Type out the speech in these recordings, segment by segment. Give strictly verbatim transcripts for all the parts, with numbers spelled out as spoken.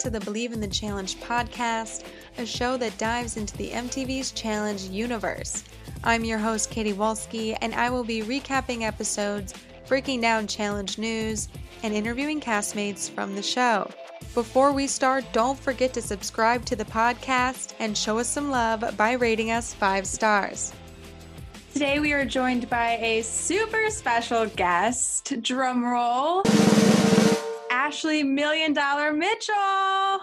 to the Believe in the Challenge podcast, a show that dives into the M T V's Challenge universe. I'm your host, Katie Wolski, and I will be recapping episodes, breaking down challenge news, and interviewing castmates from the show. Before we start, don't forget to subscribe to the podcast and show us some love by rating us five stars. Today we are joined by a super special guest, drum roll, Ashley Million Dollar Mitchell.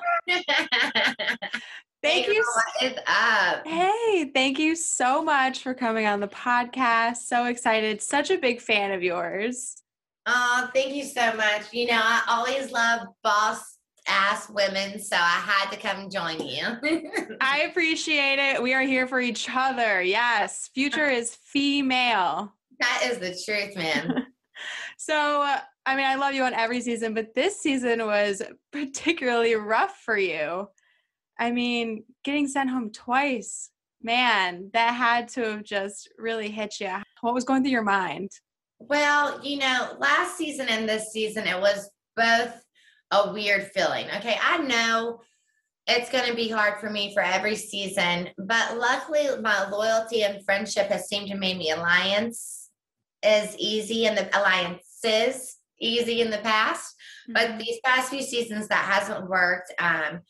Thank hey, you. What is up? Hey, thank you so much for coming on the podcast. So excited. Such a big fan of yours. Oh, thank you so much. You know, I always love boss ass women, so I had to come join you. I appreciate it. We are here for each other. Yes. Future is female. That is the truth, man. So, uh, I mean, I love you on every season, but this season was particularly rough for you. I mean, getting sent home twice, man, that had to have just really hit you. What was going through your mind? Well, you know, last season and this season, it was both a weird feeling. Okay, I know it's going to be hard for me for every season, but luckily my loyalty and friendship has seemed to make me alliance is easy and the alliances easy in the past. Mm-hmm. But these past few seasons, that hasn't worked. Um,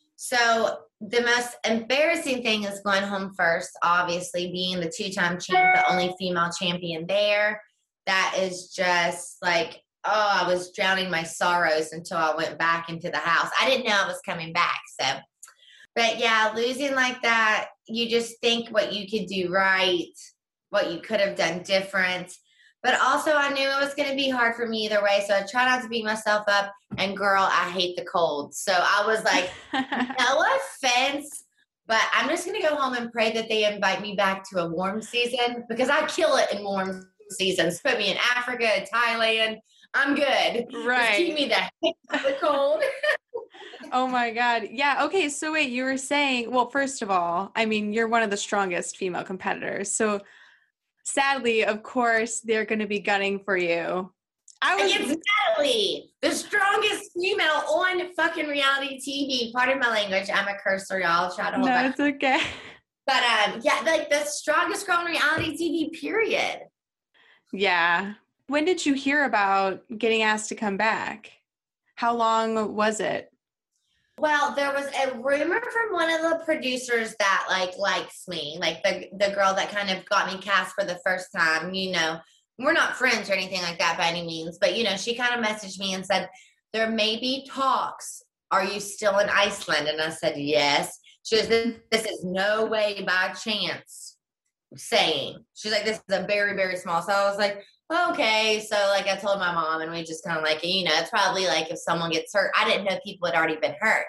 so the most embarrassing thing is going home first, obviously, being the two-time champ, the only female champion there. That is just like, oh, I was drowning my sorrows until I went back into the house. I didn't know I was coming back. So, but yeah, losing like that, you just think what you could do right, what you could have done different. But also I knew it was going to be hard for me either way. So I try not to beat myself up. And girl, I hate the cold. So I was like, no offense, but I'm just going to go home and pray that they invite me back to a warm season because I kill it in warm seasons. Put me in Africa, Thailand. I'm good. Right. Just keep me the heck out of the cold. Oh my God. Yeah. Okay. So wait, you were saying, well, first of all, I mean, you're one of the strongest female competitors. So sadly, of course, they're going to be gunning for you. I was Against Natalie, the strongest female on fucking reality T V. Pardon my language. I'm a cursor, y'all. Try to hold no, back. It's okay. But um, yeah, like the strongest girl on reality T V, period. Yeah. When did you hear about getting asked to come back? How long was it? Well, there was a rumor from one of the producers that like likes me, like the the girl that kind of got me cast for the first time. You know, we're not friends or anything like that by any means, but you know, she kind of messaged me and said, there may be talks. Are you still in Iceland? And I said, yes. She goes, this, this is no way by chance saying. She's like, this is a very, very small. So I was like, okay. So like I told my mom and we just kind of like, you know, it's probably like if someone gets hurt. I didn't know people had already been hurt.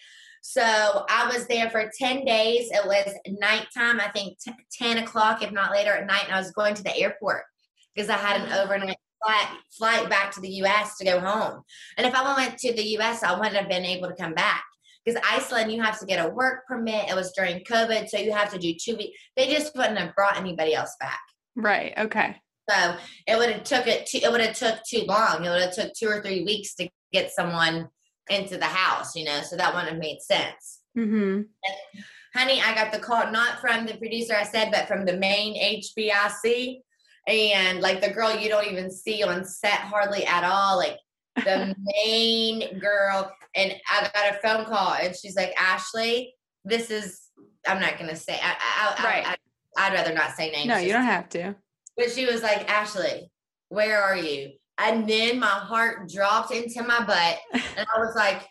So I was there for ten days. It was nighttime, I think t- ten o'clock, if not later at night. And I was going to the airport because I had an overnight flight, flight back to the U S to go home. And if I went to the U S, I wouldn't have been able to come back. Because Iceland, you have to get a work permit. It was during COVID, so you have to do two weeks. They just wouldn't have brought anybody else back. Right. Okay. So it would have took it. Too, it would have took too long. It would have took two or three weeks to get someone into the house. You know, so that wouldn't have made sense. Mm-hmm. And, honey, I got the call not from the producer I said, but from the main H B I C, and like the girl you don't even see on set hardly at all, like the main girl. And I got a phone call, and she's like, Ashley, this is. I'm not gonna say. I, I, right. I, I, I'd rather not say names. No, you don't have to. But she was like, Ashley, where are you? And then my heart dropped into my butt. And I was like,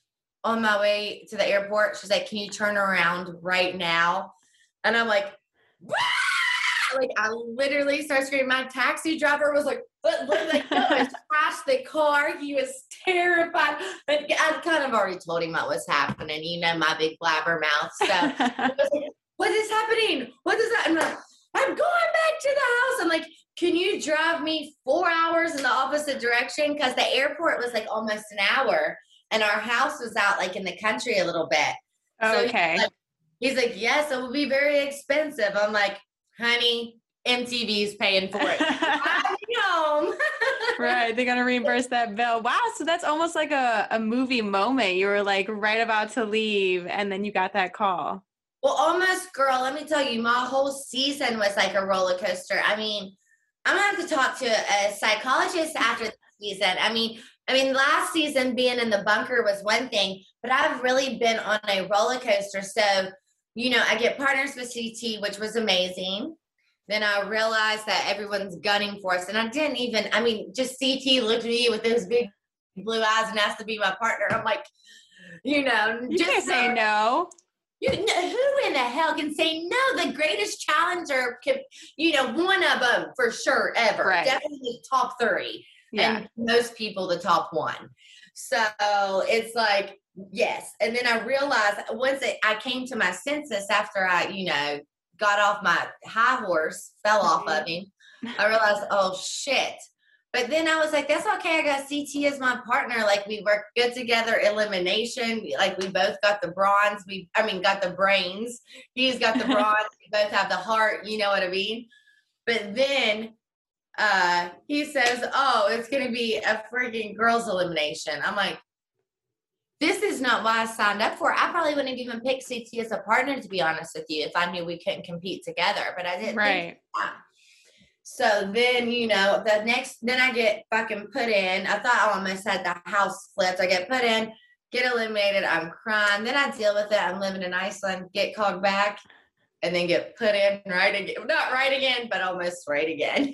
on my way to the airport. She's like, can you turn around right now? And I'm like, Wah! Like I literally started screaming. My taxi driver was like, but like, no, I crashed the car. He was terrified. But I kind of already told him what was happening. You know, my big blabber mouth. So I was like, what is happening? What is that? I'm like, I'm going back to the house. I'm like, can you drive me four hours in the opposite direction? Because the airport was like almost an hour. And our house was out like in the country a little bit. Oh, so okay. He's like, he's like, yes, it will be very expensive. I'm like, honey, M T V's paying for it. I'm home. Right. They're going to reimburse that bill. Wow. So that's almost like a, a movie moment. You were like right about to leave and then you got that call. Well, almost, girl, let me tell you, my whole season was like a roller coaster. I mean, I'm going to have to talk to a psychologist after the season. I mean, I mean, last season being in the bunker was one thing, but I've really been on a roller coaster. So, you know, I get partners with C T, which was amazing. Then I realized that everyone's gunning for us. And I didn't even, I mean, just C T looked at me with those big blue eyes and asked to be my partner. I'm like, you know, you just can't say no. You, who in the hell can say no? The greatest challenger, can, you know, one of them for sure ever. Right. Definitely top three. Yeah. And most people, the top one. So it's like, yes. And then I realized once it, I came to my senses after I, you know, got off my high horse, fell off of him, I realized, oh, shit. But then I was like, that's okay. I got C T as my partner. Like, we work good together. Elimination. Like, we both got the bronze. We, I mean, got the brains. He's got the bronze. We both have the heart. You know what I mean? But then uh, he says, oh, it's going to be a freaking girls elimination. I'm like, this is not what I signed up for. I probably wouldn't have even picked C T as a partner, to be honest with you, if I knew we couldn't compete together. But I didn't right. think that. So then, you know, the next, then I get fucking put in. I thought I almost had the house flipped. I get put in, get eliminated. I'm crying. Then I deal with it. I'm living in Iceland, get called back, and then get put in right again. Not right again, but almost right again.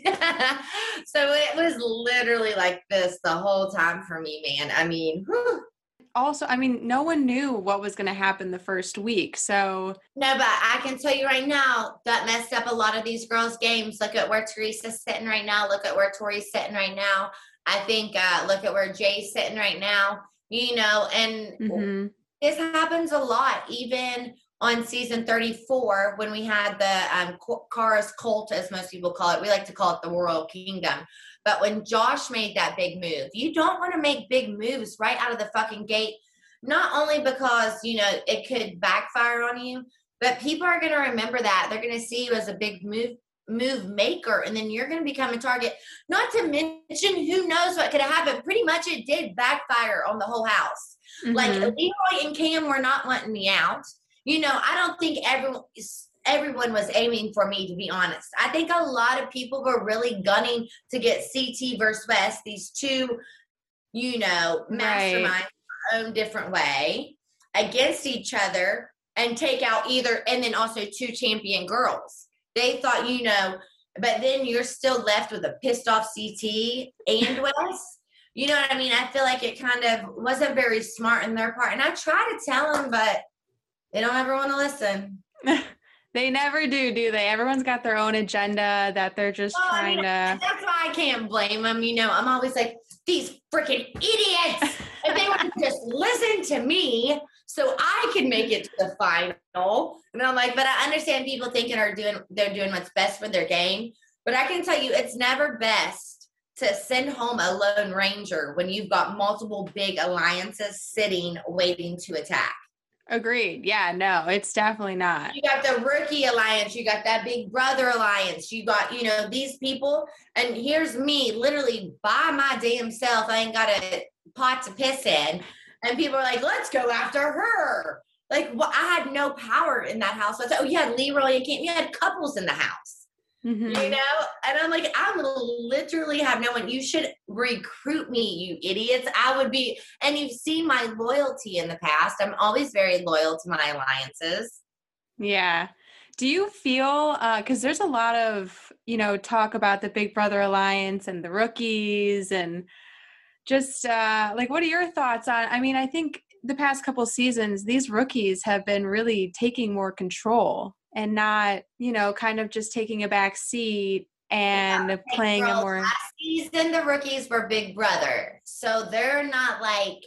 So it was literally like this the whole time for me, man. I mean, whew. Also, I mean, no one knew what was going to happen the first week. So no, but I can tell you right now, that messed up a lot of these girls' games. Look at where Teresa's sitting right now. Look at where Tori's sitting right now. I think, uh, look at where Jay's sitting right now, you know, and mm-hmm. this happens a lot, even on season thirty-four, when we had the um, Kara's cult, as most people call it. We like to call it the Royal Kingdom. But when Josh made that big move, you don't want to make big moves right out of the fucking gate, not only because, you know, it could backfire on you, but people are going to remember that. They're going to see you as a big move move maker, and then you're going to become a target. Not to mention, who knows what could have happened. Pretty much it did backfire on the whole house. Mm-hmm. Like, Leroy and Cam were not wanting me out. You know, I don't think everyone everyone was aiming for me, to be honest. I think a lot of people were really gunning to get C T versus West, these two, you know, masterminds right. their own different way against each other and take out either, and then also two champion girls. They thought, you know, but then you're still left with a pissed off C T and West. You know what I mean? I feel like it kind of wasn't very smart in their part. And I try to tell them, but they don't ever want to listen. They never do, do they? Everyone's got their own agenda that they're just oh, trying I mean, to. That's why I can't blame them. You know, I'm always like, these freaking idiots. If they would just listen to me so I can make it to the final. And I'm like, but I understand people thinking are doing, they're doing what's best for their game. But I can tell you, it's never best to send home a lone ranger when you've got multiple big alliances sitting, waiting to attack. Agreed. Yeah, no, it's definitely not. You got the rookie alliance. You got that big brother alliance. You got, you know, these people. And here's me literally by my damn self. I ain't got a pot to piss in. And people are like, let's go after her. Like, well, I had no power in that house. So, oh, you had Leroy and Cam. You had couples in the house. Mm-hmm. You know? And I'm like, I literally have no one. You should recruit me, you idiots. I would be, and you've seen my loyalty in the past. I'm always very loyal to my alliances. Yeah. Do you feel, uh, because there's a lot of, you know, talk about the Big Brother Alliance and the rookies and just uh, like, what are your thoughts on, I mean, I think the past couple seasons, these rookies have been really taking more control and not, you know, kind of just taking a back seat and yeah, playing a more. Last season, the rookies were Big Brother. So they're not like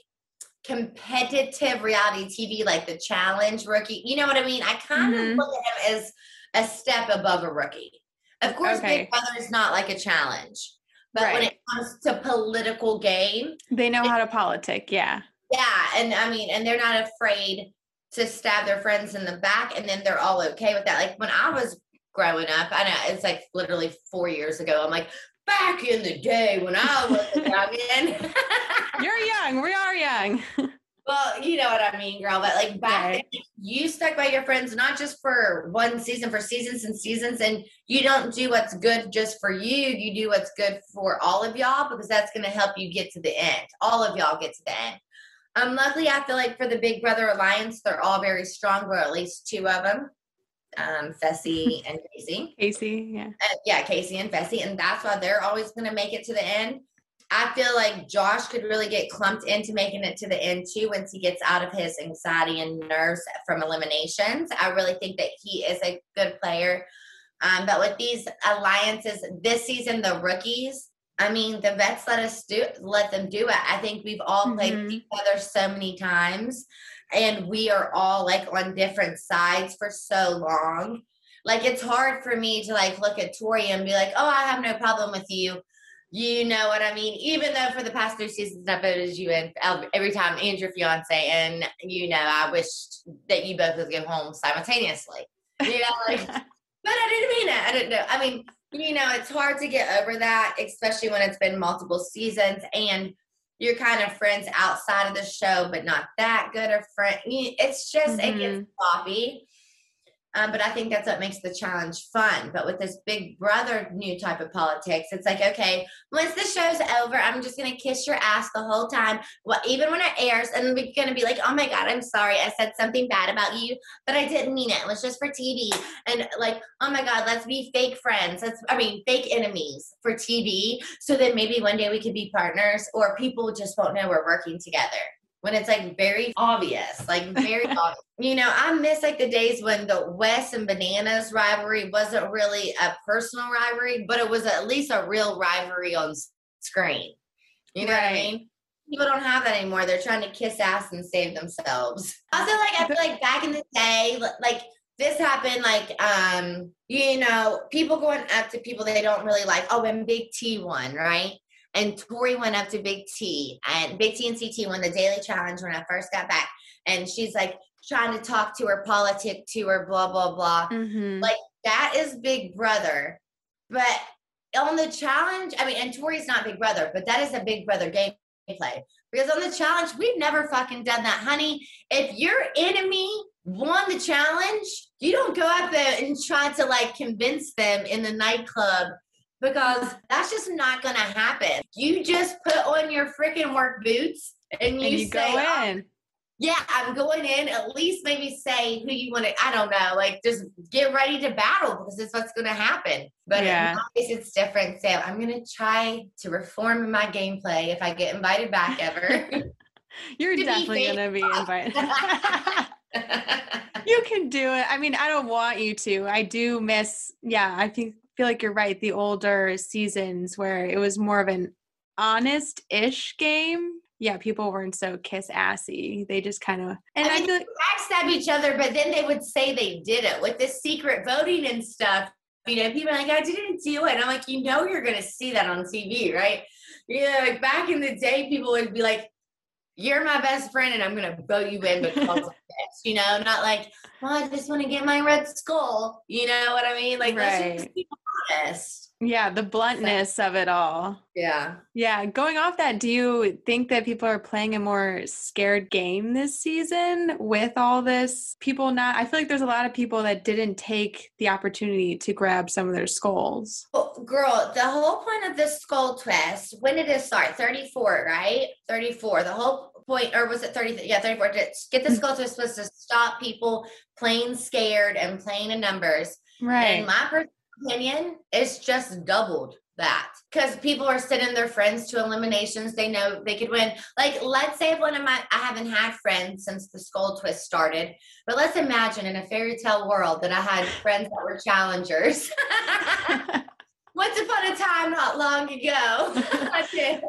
competitive reality T V like the challenge rookie. You know what I mean? I kind mm-hmm. of look at him as a step above a rookie. Of course, okay. Big Brother is not like a challenge. But right. when it comes to political game. They know how to politic, yeah. Yeah, and I mean, and they're not afraid to stab their friends in the back, and then they're all okay with that. Like when I was growing up. I know it's like literally four years ago. I'm like, back in the day when I was a youngin'. You're young. We are young. Well, you know what I mean, girl. But like back Right. then, you stuck by your friends, not just for one season, for seasons and seasons. And you don't do what's good just for you. You do what's good for all of y'all, because that's going to help you get to the end. All of y'all get to the end. Um, luckily, I feel like for the Big Brother Alliance, they're all very strong, or at least two of them, um, Fessy and Casey. Casey, yeah. Uh, yeah, Casey and Fessy. And that's why they're always going to make it to the end. I feel like Josh could really get clumped into making it to the end too once he gets out of his anxiety and nerves from eliminations. I really think that he is a good player. Um, but with these alliances this season, the rookies, I mean, the vets let us do let them do it. I think we've all played Mhm. with each other so many times, and we are all like on different sides for so long. Like, it's hard for me to like look at Tori and be like, oh, I have no problem with you. You know what I mean? Even though for the past three seasons I voted you in every time, and your fiance, and you know, I wished that you both would go home simultaneously. You know, like, but I didn't mean it. I didn't know. I mean, you know, it's hard to get over that, especially when it's been multiple seasons and you're kind of friends outside of the show, but not that good of friend. It's just, Mhm. it gets sloppy. Um, but I think that's what makes the challenge fun. But with this Big Brother new type of politics, it's like, okay, once the show's over, I'm just going to kiss your ass the whole time. Well, even when it airs, and we're going to be like, oh my God, I'm sorry. I said something bad about you, but I didn't mean it. It was just for T V. And like, oh my God, let's be fake friends. Let's, I mean, fake enemies for T V. So then maybe one day we could be partners, or people just won't know we're working together. When it's like very obvious, like very obvious. You know, I miss like the days when the Wes and Bananas rivalry wasn't really a personal rivalry, but it was at least a real rivalry on screen. You know Right. what I mean? People don't have that anymore. They're trying to kiss ass and save themselves. Also, like, I feel like back in the day, like this happened, like, um, you know, people going up to people they don't really like. Oh, when Big T won, right? And Tori went up to Big T, and Big T and C T won the Daily Challenge when I first got back. And she's like trying to talk to her, politic to her, blah, blah, blah. Mhm. Like, that is Big Brother. But on the challenge, I mean, and Tori's not Big Brother, but that is a Big Brother gameplay. Because on the challenge, we've never fucking done that, honey. If your enemy won the challenge, you don't go up there and try to like convince them in the nightclub, because that's just not going to happen. You just put on your freaking work boots and you, and you say, go oh, in. yeah, I'm going in. At least maybe say who you want to, I don't know, like just get ready to battle, because that's what's going to happen. But Yeah. in my case, it's different. So I'm going to try to reform my gameplay if I get invited back ever. You're To be definitely fake. going to be invited. You can do it. I mean, I don't want you to. I do miss, yeah, I think feel like you're right. The older seasons where it was more of an honest-ish game. Yeah, people weren't so kiss-assy. They just kind of, and I I, mean, feel they would backstab each other, but then they would say they did it with this secret voting and stuff. You know, people are like, I didn't do it. And I'm like, you know, you're going to see that on T V, right? You know, like back in the day, people would be like, you're my best friend and I'm going to vote you in because of this, you know, not like, well, I just want to get my red skull. You know what I mean? Like, let's Right. just be honest. yeah, the bluntness of it all. Yeah. Yeah, going off that, do you think that people are playing a more scared game this season with all this? People not, I feel like there's a lot of people that didn't take the opportunity to grab some of their skulls. Well, girl, the whole point of this skull twist, when did it start? thirty-four, right? thirty-four. The whole point, or was it thirty? Yeah, thirty-four. To get the skull twist was to stop people playing scared and playing in numbers. Right. And my personal opinion, it's just doubled that, because people are sending their friends to eliminations. They know they could win. Like, let's say if one of my, I haven't had friends since the skull twist started, but let's imagine in a fairy tale world that I had friends that were challengers. Once upon a time, not long ago. I did.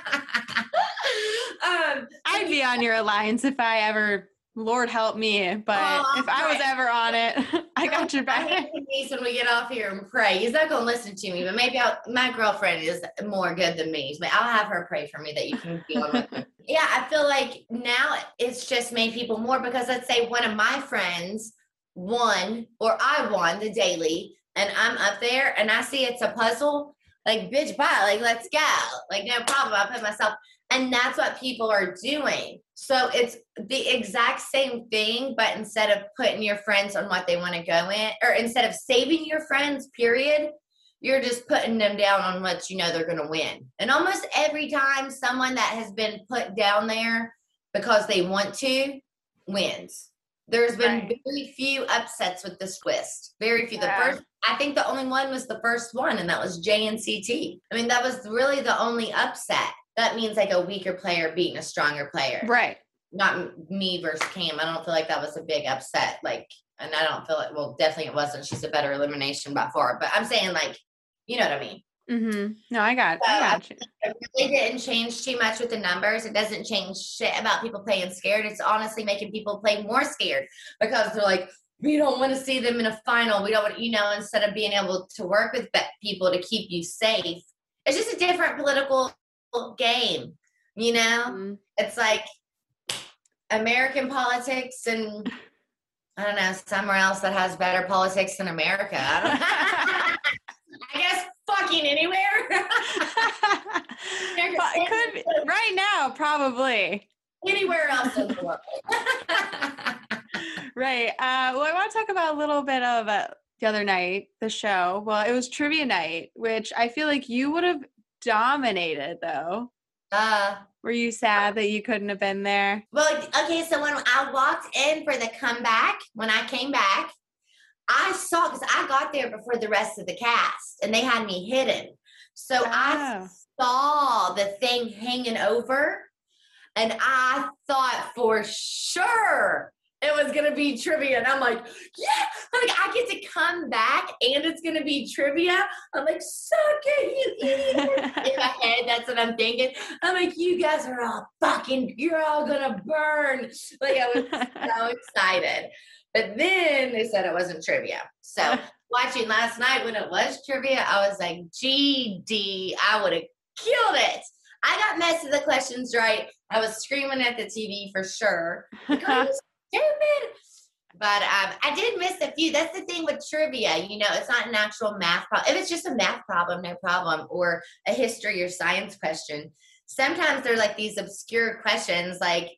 um, I'd be on your alliance if I ever, Lord help me, but Oh, if I was right. ever on it, I got your I back. hate Denise when we get off here and pray. He's not going to listen to me, but maybe I'll, my girlfriend is more good than me. But I'll have her pray for me that you can be on with me. Yeah, I feel like now it's just made people more, because let's say one of my friends won, or I won the daily, and I'm up there and I see it's a puzzle, like, bitch, bye. Like, let's go. Like, no problem. I put myself, and that's what people are doing. So it's the exact same thing, but instead of putting your friends on what they want to go in, or instead of saving your friends, period, you're just putting them down on what you know they're going to win. And almost every time someone that has been put down there because they want to wins. There's been right. very few upsets with this twist. Very few. Yeah. The first, I think the only one was the first one, and that was J N C T. I mean, that was really the only upset. That means like a weaker player beating a stronger player. Right. Not me versus Cam. I don't feel like that was a big upset. Like, and I don't feel it. Well, definitely it wasn't. She's a better elimination by far. But I'm saying, like, you know what I mean? Mm-hmm. No, I got, so I got you. It really didn't change too much with the numbers. It doesn't change shit about people playing scared. It's honestly making people play more scared because they're like, we don't want to see them in a final. We don't want, you know, instead of being able to work with people to keep you safe. It's just a different political game, you know? Mm-hmm. It's like American politics and I don't know, somewhere else that has better politics than America. I don't know. I guess fucking anywhere. It could be, right now, probably. Anywhere else in the world. Right. Uh, well, I want to talk about a little bit of uh, the other night, the show. Well, it was trivia night, which I feel like you would have dominated, though. Uh, Were you sad that you couldn't have been there? Well, okay, so when I walked in for the comeback, when I came back, I saw, because I got there before the rest of the cast, and they had me hidden. So oh. I saw the thing hanging over, and I thought for sure it was going to be trivia. And I'm like, yeah, I'm like, I get to come back, and it's going to be trivia. I'm like, suck it, you idiot. In my head, that's what I'm thinking. I'm like, you guys are all fucking, you're all going to burn. Like, I was so excited. But then they said it wasn't trivia. So watching last night when it was trivia, I was like, G D, I would have killed it. I got most of the questions right. I was screaming at the T V for sure. Like, oh, you stupid. But um, I did miss a few. That's the thing with trivia. You know, it's not an actual math problem. If it's just a math problem, no problem. Or a history or science question. Sometimes they're like these obscure questions like,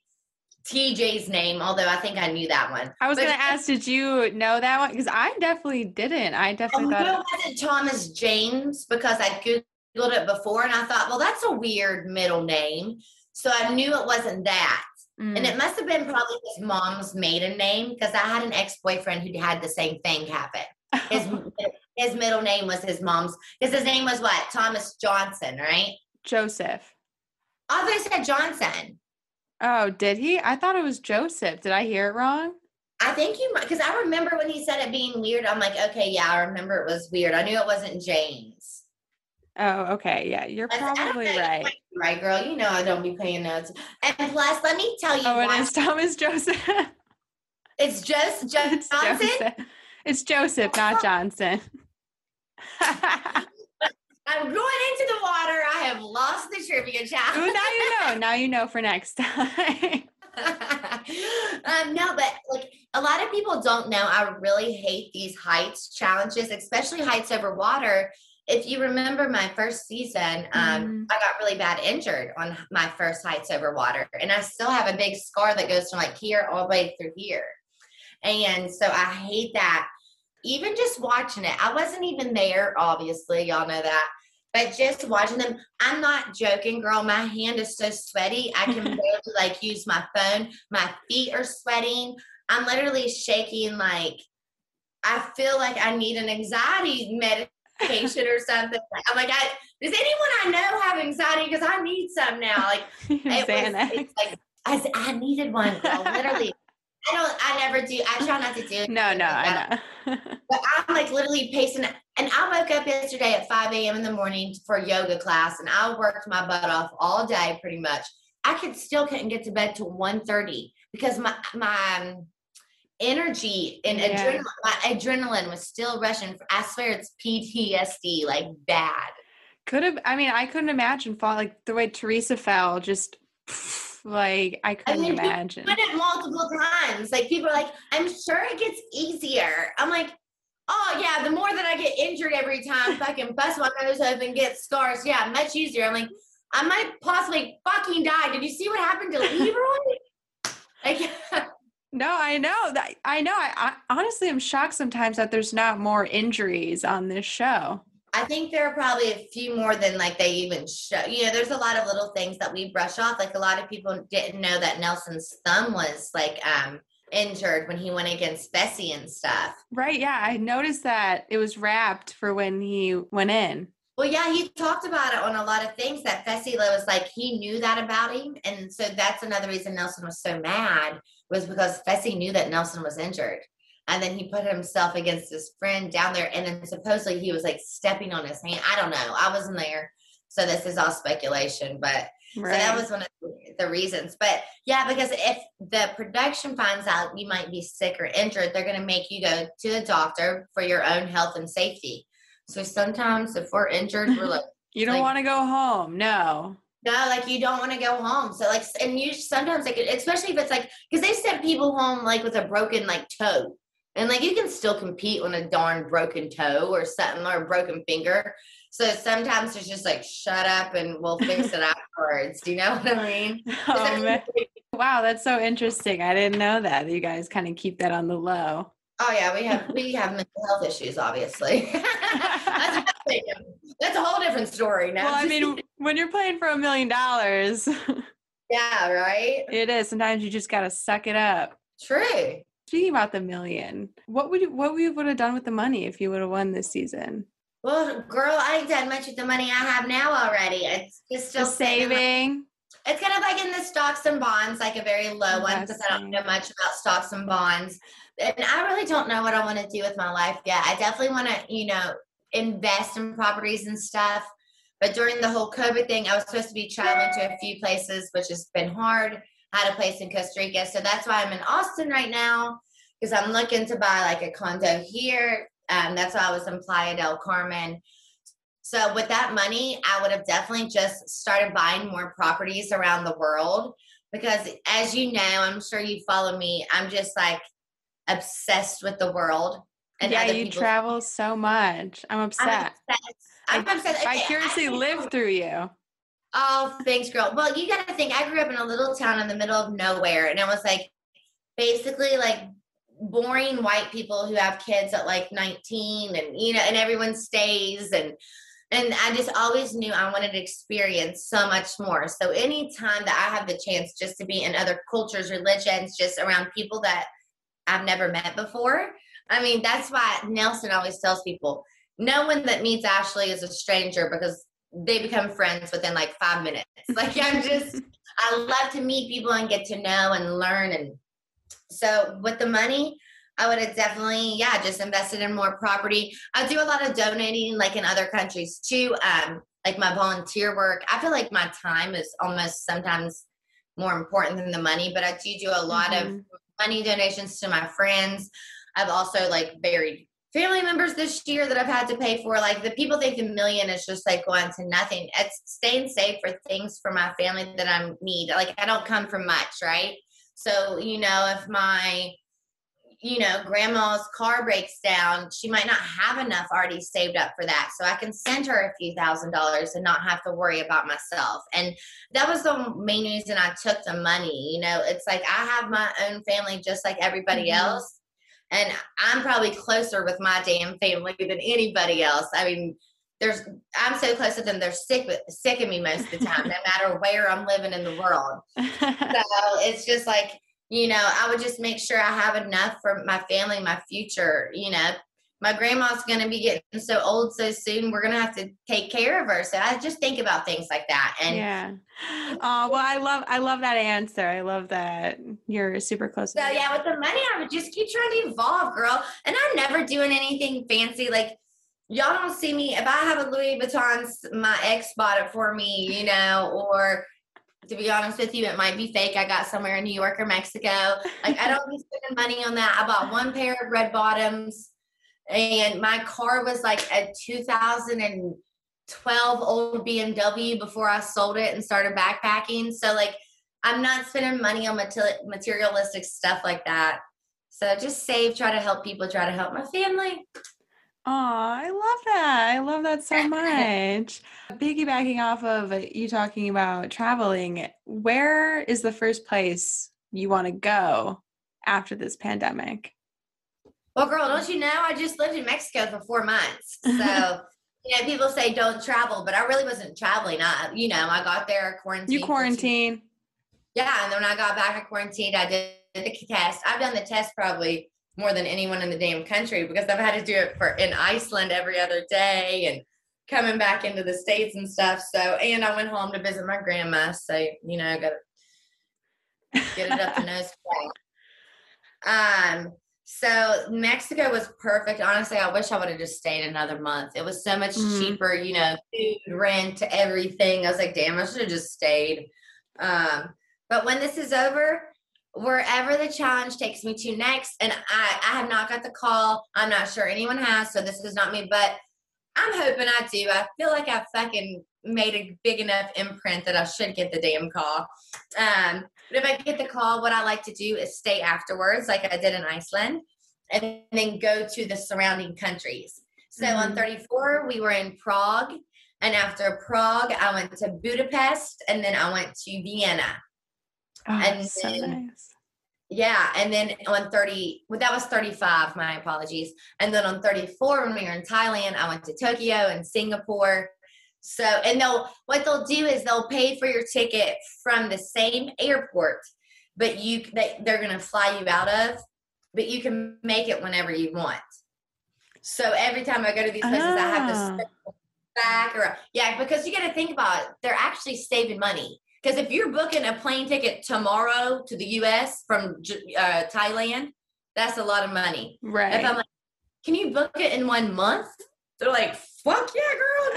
T J's name, although I think I knew that one. I was going to ask, did you know that one? Because I definitely didn't. I definitely I thought it wasn't Thomas James because I Googled it before and I thought, well, that's a weird middle name. So I knew it wasn't that. Mm. And it must have been probably his mom's maiden name because I had an ex-boyfriend who had the same thing happen. His, his middle name was his mom's, because his name was what? Thomas Johnson, right? Joseph. Oh, they said Johnson. Oh, did he? I thought it was Joseph. Did I hear it wrong? I think you might, because I remember when he said it being weird, I'm like, okay, yeah, I remember it was weird. I knew it wasn't James. Oh, okay. Yeah, you're probably right. Right, girl. You know I don't be paying notes. And plus, let me tell you Oh, and it's Thomas Joseph. It's just jo- it's Johnson? Joseph. It's Joseph, not Johnson. I'm going into the water. I have lost the trivia challenge. Well, now you know. Now you know for next time. um, no, but like a lot of people don't know, I really hate these heights challenges, especially heights over water. If you remember my first season, um, mm. I got really bad injured on my first heights over water. And I still have a big scar that goes from like here all the way through here. And so I hate that. Even just watching it, I wasn't even there, obviously, y'all know that. But just watching them, I'm not joking, girl. My hand is so sweaty. I can barely like use my phone. My feet are sweating. I'm literally shaking. Like, I feel like I need an anxiety medication or something. I'm like, I, does anyone I know have anxiety? Because I need some now. Like, it was, it's like I, I needed one, girl. Literally. I don't, I never do. I try not to do it. No, no, I know. But I'm like literally pacing. And I woke up yesterday at five a.m. in the morning for yoga class, and I worked my butt off all day pretty much. I could still couldn't get to bed till one thirty because my, my energy and yeah. adrenaline, my adrenaline was still rushing. I swear it's P T S D, like bad. Could have, I mean, I couldn't imagine fall like the way Teresa fell, just like I couldn't I mean, imagine. I did it multiple times. Like people are like, I'm sure it gets easier. I'm like, oh yeah, the more that I get injured every time, if I can bust my nose open, get scars, yeah, much easier. I'm like, I might possibly fucking die. Did you see what happened to Leroy? Like, no, I know that. I know. I, I honestly am shocked sometimes that there's not more injuries on this show. I think there are probably a few more than like they even show. You know, there's a lot of little things that we brush off. Like a lot of people didn't know that Nelson's thumb was like um injured when he went against Fessy and stuff. Right. Yeah. I noticed that it was wrapped for when he went in. Well, yeah, he talked about it on a lot of things that Fessy was like, he knew that about him. And so that's another reason Nelson was so mad, was because Fessy knew that Nelson was injured. And then he put himself against his friend down there. And then supposedly he was like stepping on his hand. I don't know. I wasn't there. So this is all speculation. But right. So that was one of the reasons. But yeah, because if the production finds out you might be sick or injured, they're going to make you go to the doctor for your own health and safety. So sometimes if we're injured, we're like, you don't like, want to go home. No. No, like you don't want to go home. So like, and you sometimes like, especially if it's like, because they sent people home like with a broken like toe. And like you can still compete on a darn broken toe or something or a broken finger. So sometimes it's just like, shut up and we'll fix it afterwards. Do you know what I mean? Oh, man. Wow, that's so interesting. I didn't know that. You guys kind of keep that on the low. Oh yeah, we have we have mental health issues, obviously. that's, a, that's a whole different story now. Well, I mean, when you're playing for a million dollars. Yeah, right? It is. Sometimes you just gotta suck it up. True. Speaking about the million, what would you, what we would have done with the money if you would have won this season? Well, girl, I ain't done much with the money I have now already. It's just still the saving. My, it's kind of like in the stocks and bonds, like a very low one, because I don't know much about stocks and bonds. And I really don't know what I want to do with my life yet. I definitely want to, you know, invest in properties and stuff. But during the whole COVID thing, I was supposed to be traveling to a few places, which has been hard. I had a place in Costa Rica. So that's why I'm in Austin right now, because I'm looking to buy like a condo here. Um, that's why I was in Playa del Carmen. So with that money, I would have definitely just started buying more properties around the world. Because as you know, I'm sure you follow me, I'm just like, obsessed with the world. And yeah, other you travel so much. I'm obsessed. I'm obsessed. I'm obsessed. I curiously live through you. Oh, thanks, girl. Well, you got to think, I grew up in a little town in the middle of nowhere, and it was like basically like boring white people who have kids at like nineteen, and you know, and everyone stays, and and I just always knew I wanted to experience so much more. So anytime that I have the chance just to be in other cultures, religions, just around people that I've never met before. I mean, that's why Nelson always tells people, no one that meets Ashley is a stranger, because they become friends within like five minutes. Like I'm just, I love to meet people and get to know and learn. And so with the money, I would have definitely, yeah, just invested in more property. I do a lot of donating like in other countries too. Um, like my volunteer work. I feel like my time is almost sometimes more important than the money, but I do do a lot mm-hmm. of money donations to my friends. I've also like buried family members this year that I've had to pay for. Like the people think the million is just like going to nothing. It's staying safe for things for my family that I need. Like I don't come from much, right? So, you know, if my, you know, grandma's car breaks down, she might not have enough already saved up for that. So I can send her a few thousand dollars and not have to worry about myself. And that was the main reason I took the money. You know, it's like I have my own family just like everybody mm-hmm. else. And I'm probably closer with my damn family than anybody else. I mean, there's, I'm so close to them. They're sick with, sick of me most of the time, no matter where I'm living in the world. So it's just like, you know, I would just make sure I have enough for my family, my future. You know, my grandma's going to be getting so old so soon. We're going to have to take care of her. So I just think about things like that. And yeah. Oh, well, I love, I love that answer. I love that you're super close. So yeah, with the money, I would just keep trying to evolve, girl. And I'm never doing anything fancy. Like y'all don't see me. If I have a Louis Vuitton, my ex bought it for me, you know, or to be honest with you, it might be fake. I got somewhere in New York or Mexico. Like I don't be spending money on that. I bought one pair of red bottoms, and my car was like a two thousand twelve old B M W before I sold it and started backpacking. So like, I'm not spending money on materialistic stuff like that. So just save, try to help people, try to help my family. I love that. I love that so much. Piggybacking off of you talking about traveling, where is the first place you want to go after this pandemic? Well, girl, don't you know? I just lived in Mexico for four months. So, you know, people say don't travel, but I really wasn't traveling. I, you know, I got there, quarantined. You quarantine. Yeah. And then when I got back, I quarantined. I did the test. I've done the test probably more than anyone in the damn country because I've had to do it for in Iceland every other day and coming back into the States and stuff. So, and I went home to visit my grandma. So, you know, got to get it up the nose. Um, so Mexico was perfect. Honestly, I wish I would have just stayed another month. It was so much mm-hmm. cheaper, you know, food, rent, everything. I was like, damn, I should have just stayed. Um, but when this is over, wherever the challenge takes me to next, and I, I have not got the call. I'm not sure anyone has, so this is not me, but I'm hoping I do. I feel like I've fucking made a big enough imprint that I should get the damn call. Um, but if I get the call, what I like to do is stay afterwards, like I did in Iceland, and then go to the surrounding countries. So mm-hmm. on thirty-four, we were in Prague, and after Prague, I went to Budapest, and then I went to Vienna. Oh, and so then, nice. Yeah, and then on thirty, well, that was thirty-five, my apologies. And then on thirty-four, when we were in Thailand, I went to Tokyo and Singapore. So, and they'll, what they'll do is they'll pay for your ticket from the same airport, but you, they, they're going to fly you out of, but you can make it whenever you want. So every time I go to these places, ah. I have to spend back or, yeah, because you got to think about it. They're actually saving money. Because if you're booking a plane ticket tomorrow to the U S from uh, Thailand, that's a lot of money. Right. If I'm like, can you book it in one month? They're like, fuck yeah,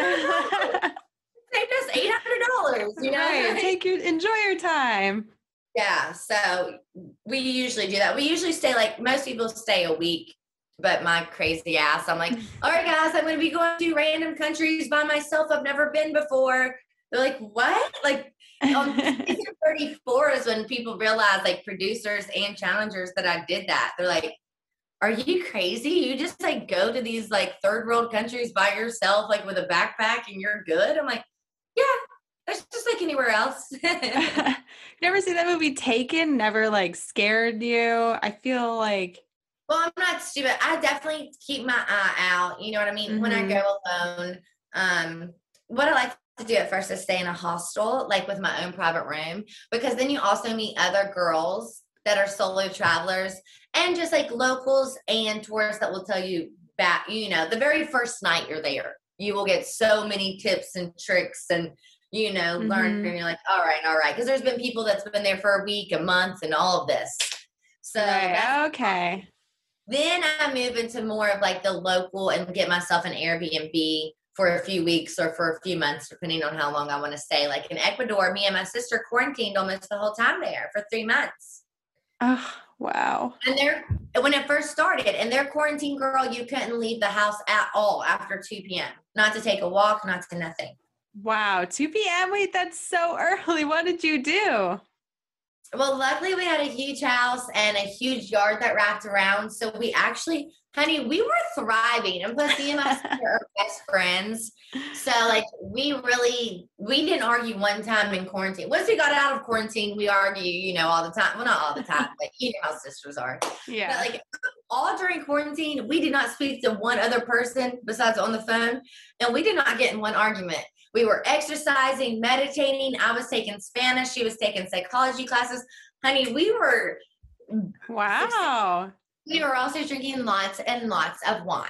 girl. Save us eight hundred dollars, you know? Right. Take your, enjoy your time. Yeah. So we usually do that. We usually stay like, most people stay a week, but my crazy ass, I'm like, all right, guys, I'm going to be going to random countries by myself. I've never been before. They're like, what? Like, on season thirty-four is when people realize, like producers and challengers, that I did that. They're like, are you crazy? You just like go to these like third world countries by yourself, like with a backpack and you're good? I'm like, yeah, that's just like anywhere else. You never see that movie Taken? Never like scared you? I feel like. Well, I'm not stupid. I definitely keep my eye out. You know what I mean? Mm-hmm. When I go alone, um, what I like to do at first is stay in a hostel, like with my own private room, because then you also meet other girls that are solo travelers and just like locals and tourists that will tell you back, you know, the very first night you're there, you will get so many tips and tricks and, you know, mm-hmm. learn, and you're like, all right, all right. Because there's been people that's been there for a week, a month, and all of this. So right. Okay. Then I move into more of like the local and get myself an Airbnb for a few weeks or for a few months, depending on how long I want to stay. Like in Ecuador, me and my sister quarantined almost the whole time there for three months. Oh, wow. And they're, when it first started, and their quarantine, girl, you couldn't leave the house at all after two p.m. Not to take a walk, not to nothing. Wow. two p.m.? Wait, that's so early. What did you do? Well, luckily we had a huge house and a huge yard that wrapped around. So we actually, honey, we were thriving. And plus, me and my sister are best friends. So, like, we really, we didn't argue one time in quarantine. Once we got out of quarantine, we argue, you know, all the time. Well, not all the time, but you know how sisters are. Yeah. But, like, all during quarantine, we did not speak to one other person besides on the phone. And we did not get in one argument. We were exercising, meditating. I was taking Spanish. She was taking psychology classes. Honey, we were. Wow. We were also drinking lots and lots of wine.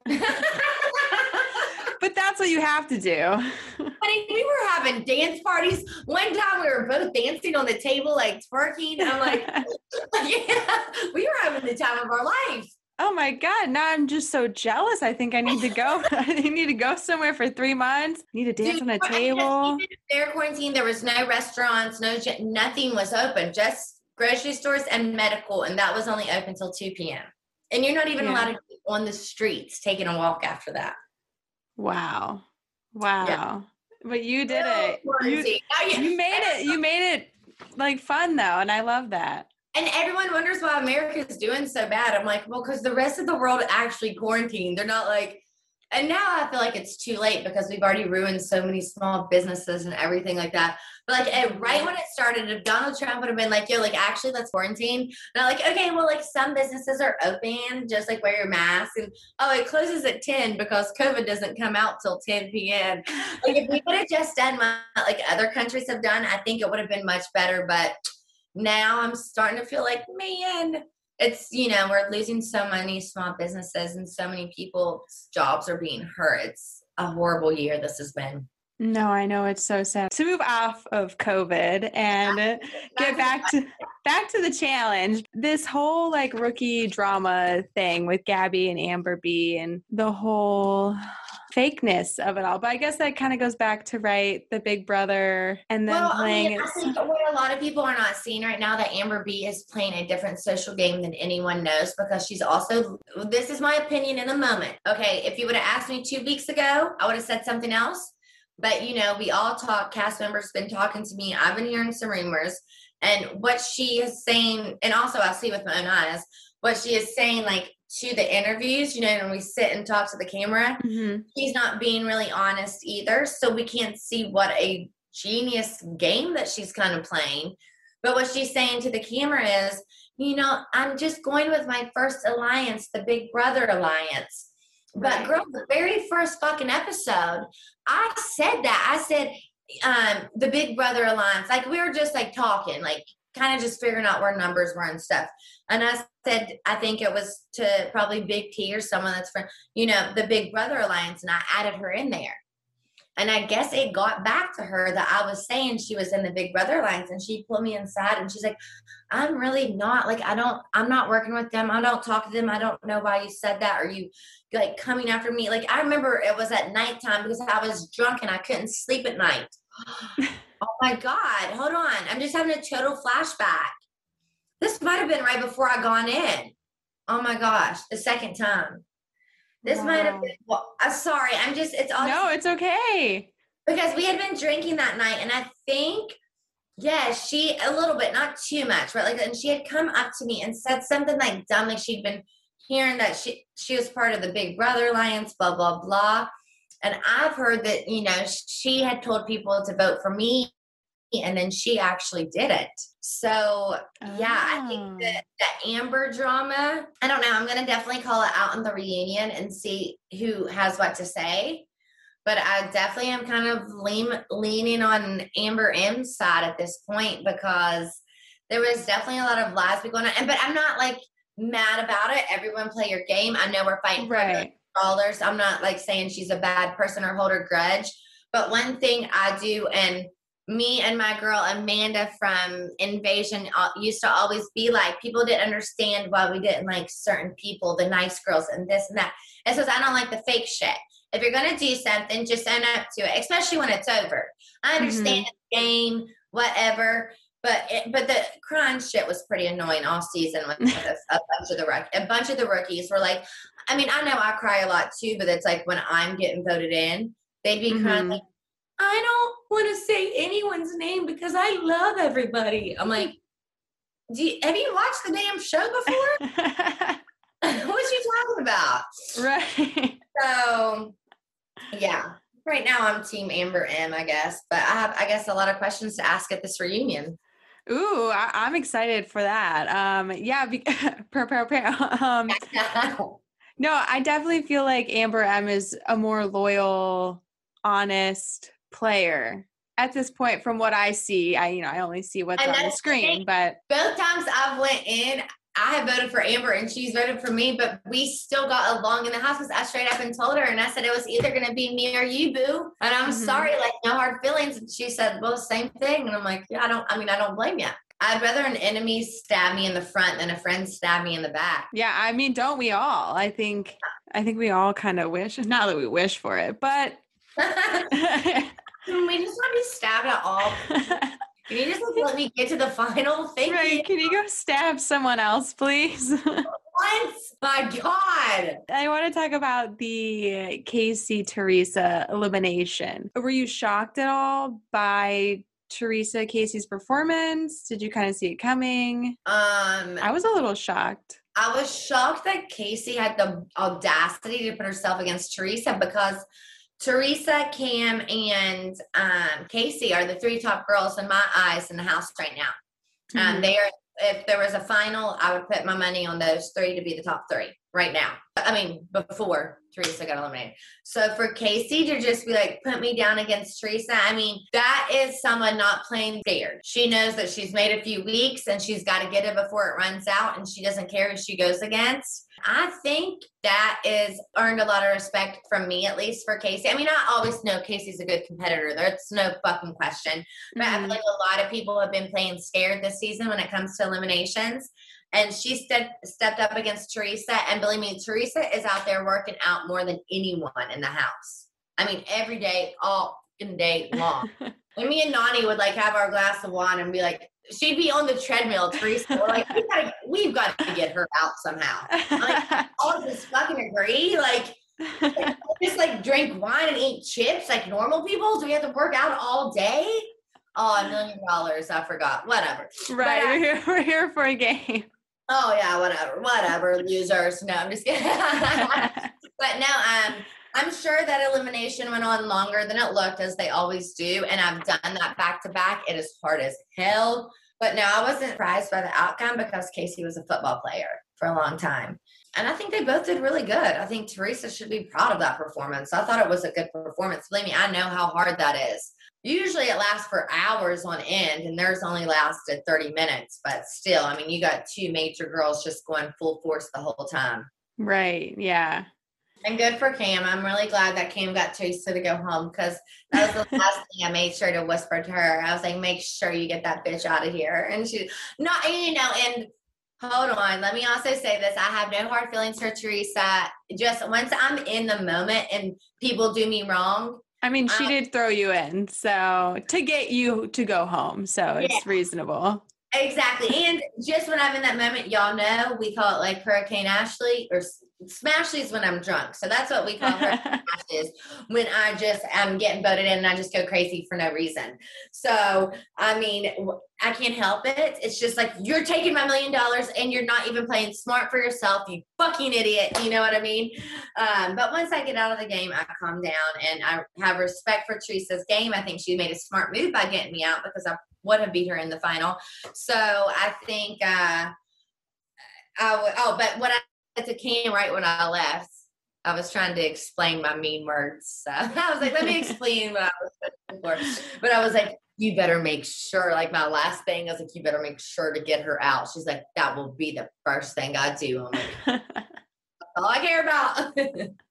But that's what you have to do. Honey, we were having dance parties. One time we were both dancing on the table, like twerking. I'm like, yeah, we were having the time of our life. Oh my God. Now I'm just so jealous. I think I need to go. I need to go somewhere for three months. I need to dance Dude, on a table. Their quarantine, there was no restaurants, no, nothing was open, just grocery stores and medical. And that was only open till two p.m. And you're not even yeah. allowed to be on the streets taking a walk after that. Wow. Wow. Yeah. But you did no it. You, you made it. You made it like fun though. And I love that. And everyone wonders why America is doing so bad. I'm like, well, because the rest of the world actually quarantined. They're not like, And now I feel like it's too late because we've already ruined so many small businesses and everything like that. But like it, right when it started, if Donald Trump would have been like, yo, like actually let's quarantine. And I'm like, okay, well, like some businesses are open, just like wear your mask. And oh, it closes at ten because COVID doesn't come out till ten p.m. Like if we would have just done what like other countries have done, I think it would have been much better. But now I'm starting to feel like, man, it's, you know, we're losing so many small businesses and so many people's jobs are being hurt. It's a horrible year this has been. No, I know, it's so sad. To move off of COVID and get back to back to the challenge, this whole like rookie drama thing with Gabby and Amber B and the whole fakeness of it all. But I guess that kind of goes back to, right, the Big Brother and then well, playing I mean, it. I think what a lot of people are not seeing right now, that Amber B is playing a different social game than anyone knows, because she's also, this is my opinion in the moment. Okay, if you would have asked me two weeks ago, I would have said something else. But, you know, we all talk, cast members been talking to me. I've been hearing some rumors. And what she is saying, and also I'll see with my own eyes, what she is saying, like, to the interviews, you know, when we sit and talk to the camera, mm-hmm. she's not being really honest either. So we can't see what a genius game that she's kind of playing. But what she's saying to the camera is, you know, I'm just going with my first alliance, the Big Brother alliance. But girl, the very first fucking episode, I said that. I said, um, the Big Brother alliance. Like, we were just like talking, like kind of just figuring out where numbers were and stuff. And I said, I think it was to probably Big T or someone that's from, you know, the Big Brother alliance. And I added her in there. And I guess it got back to her that I was saying she was in the Big Brother alliance, and she pulled me inside and she's like, I'm really not, like, I don't, I'm not working with them. I don't talk to them. I don't know why you said that. Or you like coming after me. Like, I remember it was at nighttime because I was drunk and I couldn't sleep at night. Oh my God, hold on. I'm just having a total flashback. This might've been right before I gone in. Oh my gosh, the second time. This wow. might have been, well, I'm sorry. I'm just, it's all. No, it's okay. Because we had been drinking that night. And I think, yeah, she, a little bit, not too much, right? Like, and she had come up to me and said something like dumb, like she'd been hearing that she, she was part of the Big Brother alliance, blah, blah, blah. And I've heard that, you know, she had told people to vote for me, and then she actually did it. So, oh. yeah, I think that the Amber drama, I don't know, I'm going to definitely call it out in the reunion and see who has what to say. But I definitely am kind of lean, leaning on Amber M's side at this point, because there was definitely a lot of lies going on. And, but I'm not, like, mad about it. Everyone play your game. I know we're fighting right. for dollars. I'm not, like, saying she's a bad person or hold her grudge. But one thing I do, and me and my girl Amanda from Invasion used to always be like, people didn't understand why we didn't like certain people, the nice girls and this and that. And so I don't like the fake shit. If you're going to do something, just own up to it, especially when it's over. I understand mm-hmm. the game, whatever, but it, but the crying shit was pretty annoying all season with, with a, a bunch of the a bunch of the rookies were like, I mean, I know I cry a lot too, but it's like when I'm getting voted in, they'd be mm-hmm. crying like, I don't want to say anyone's name because I love everybody. I'm like, do you, have you watched the damn show before? What you talking about? Right. So, yeah. Right now I'm Team Amber M, I guess. But I have, I guess, a lot of questions to ask at this reunion. Ooh, I, I'm excited for that. Um, yeah, be, per, per, per, um, no, I definitely feel like Amber M is a more loyal, honest player at this point. From what I see, I you know I only see what's on the screen, but both times I've went in, I have voted for Amber and she's voted for me, but we still got along in the house because I straight up and told her, and I said it was either going to be me or you, boo, and I'm mm-hmm. sorry, like no hard feelings. And she said, well, same thing. And I'm like, yeah, I don't I mean I don't blame you. I'd rather an enemy stab me in the front than a friend stab me in the back. Yeah, I mean, don't we all? I think I think we all kind of wish, not that we wish for it, but we just want to be stabbed at all. Can you just like, let me get to the final thing? Right. Can you go stab someone else, please? What? My God. I want to talk about the Casey Teresa elimination. Were you shocked at all by Teresa Casey's performance? Did you kind of see it coming? Um, I was a little shocked. I was shocked that Casey had the audacity to put herself against Teresa, because Teresa, Cam, and um, Casey are the three top girls in my eyes in the house right now. Um, Mhm. they are. If there was a final, I would put my money on those three to be the top three right now. I mean, before Teresa got eliminated. So for Casey to just be like, put me down against Teresa, I mean, that is someone not playing scared. She knows that she's made a few weeks and she's got to get it before it runs out, and she doesn't care who she goes against. I think that is earned a lot of respect from me, at least for Casey. I mean, I always know Casey's a good competitor. There's no fucking question. But mm-hmm. I feel like a lot of people have been playing scared this season when it comes to eliminations. And she stepped stepped up against Teresa. And believe me, Teresa is out there working out more than anyone in the house. I mean, every day, all day long. When me and Nani would like have our glass of wine and be like, she'd be on the treadmill, Teresa. We're like, we gotta, we've got to get her out somehow. I'm like, all of us fucking agree. Like, just like drink wine and eat chips like normal people. Do we have to work out all day? Oh, a million dollars. I forgot. Whatever. Right. But, uh, we're, here, we're here for a game. Oh, yeah. Whatever. Whatever. Losers. No, I'm just kidding. But no, um, I'm sure that elimination went on longer than it looked, as they always do. And I've done that back to back. It is hard as hell. But no, I wasn't surprised by the outcome because Casey was a football player for a long time. And I think they both did really good. I think Teresa should be proud of that performance. I thought it was a good performance. Believe me, I know how hard that is. Usually it lasts for hours on end, and theirs only lasted thirty minutes. But still, I mean, you got two major girls just going full force the whole time. Right, yeah. And good for Cam. I'm really glad that Cam got Teresa to go home, because that was the last thing I made sure to whisper to her. I was like, make sure you get that bitch out of here. And she, not, you know, and hold on. Let me also say this. I have no hard feelings for Teresa. Just once I'm in the moment and people do me wrong. I mean, she um, did throw you in, so to get you to go home. So it's yeah. reasonable. Exactly. And just when I'm in that moment, y'all know, we call it like Hurricane Ashley, or Smashley's when I'm drunk. So that's what we call Hurricane Ashley, when I just am getting voted in and I just go crazy for no reason. So, I mean, I can't help it. It's just like, you're taking my million dollars and you're not even playing smart for yourself, you fucking idiot. You know what I mean? Um, but once I get out of the game, I calm down and I have respect for Teresa's game. I think she made a smart move by getting me out, because I would have beat her in the final. So I think, uh, I would, oh, but what I to Cam right when I left, I was trying to explain my mean words. So I was like, let me explain what I was looking for. But I was like, you better make sure, like my last thing, I was like, you better make sure to get her out. She's like, that will be the first thing I do. I'm like, that's all I care about.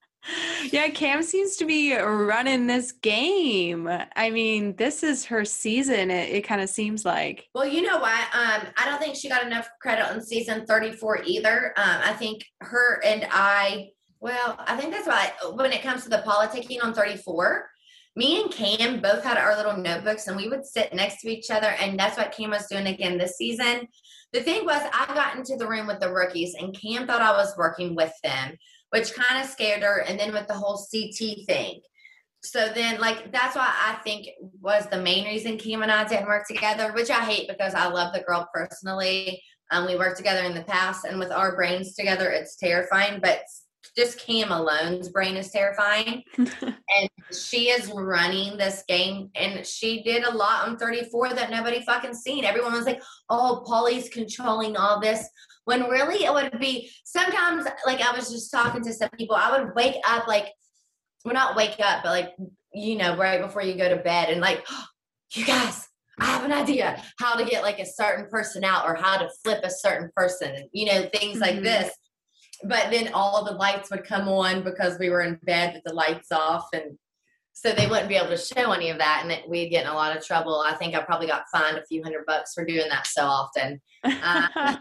Yeah, Cam seems to be running this game. I mean, this is her season, it, it kind of seems like. Well, you know what? Um, I don't think she got enough credit on season thirty-four either. Um, I think her and I, well, I think that's why when it comes to the politicking on thirty-four, me and Cam both had our little notebooks and we would sit next to each other, and that's what Cam was doing again this season. The thing was, I got into the room with the rookies and Cam thought I was working with them, which kind of scared her. And then with the whole C T thing. So then, like, that's why I think was the main reason Cam and I didn't work together, which I hate because I love the girl personally. Um, we worked together in the past, and with our brains together, it's terrifying. But just Cam alone's brain is terrifying. And she is running this game, and she did a lot on thirty-four that nobody fucking seen. Everyone was like, oh, Paulie's controlling all this. When really it would be sometimes, like I was just talking to some people, I would wake up like, well, not wake up, but like, you know, right before you go to bed and like, oh, you guys, I have an idea how to get like a certain person out or how to flip a certain person, you know, things mm-hmm. like this. But then all the lights would come on because we were in bed with the lights off. And so they wouldn't be able to show any of that. And it, we'd get in a lot of trouble. I think I probably got fined a few hundred bucks for doing that so often. Uh,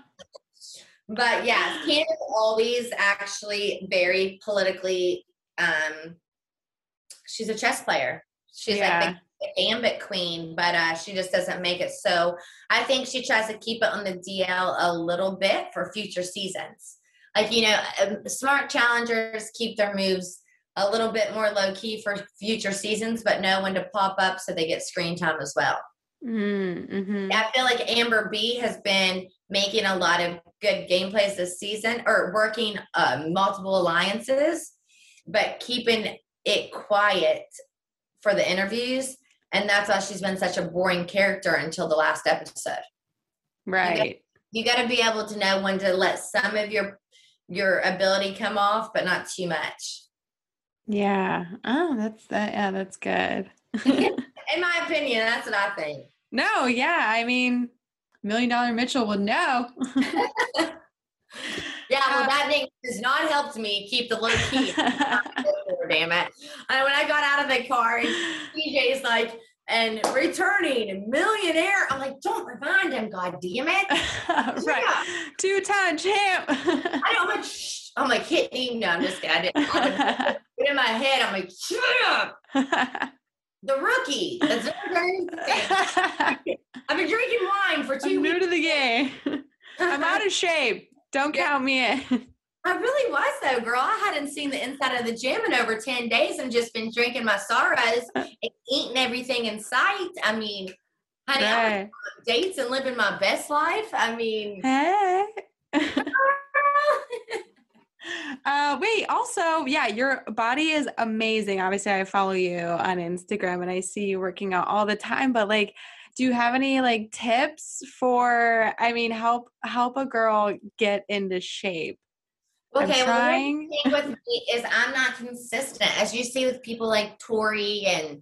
But yeah, Cam is always actually very politically, um, she's a chess player. She's yeah. like the, the gambit queen, but uh, she just doesn't make it. So I think she tries to keep it on the D L a little bit for future seasons. Like, you know, um, smart challengers keep their moves a little bit more low key for future seasons, but know when to pop up so they get screen time as well. Mm-hmm. I feel like Amber B has been making a lot of good game plays this season, or working uh, multiple alliances, but keeping it quiet for the interviews. And that's why she's been such a boring character until the last episode. Right. You got to be able to know when to let some of your your ability come off, but not too much. Yeah. Oh, that's that. Yeah, that's good. In my opinion, that's what I think. No, yeah. I mean, Million Dollar Mitchell would know. Yeah, well, uh, that name has not helped me keep the low key. Damn it. And when I got out of the car, and D J's like, and returning and millionaire. I'm like, don't remind him, God damn it. Right. Yeah. Two-time champ. I don't like, shh. I'm like, hit him. No, I'm just kidding. But in my head, I'm like, shut up. The rookie. That's I've been drinking wine for two I'm weeks. New to the game. I'm out of shape. Don't yeah. count me in. I really was though, girl. I hadn't seen the inside of the gym in over ten days and just been drinking my sorrows and eating everything in sight. I mean, honey, right. I was on dates and living my best life. I mean, hey. uh, wait, also, yeah, your body is amazing. Obviously, I follow you on Instagram and I see you working out all the time, but like, do you have any like tips for, I mean, help, help a girl get into shape? Okay, well, the thing with me is I'm not consistent. As you see with people like Tori and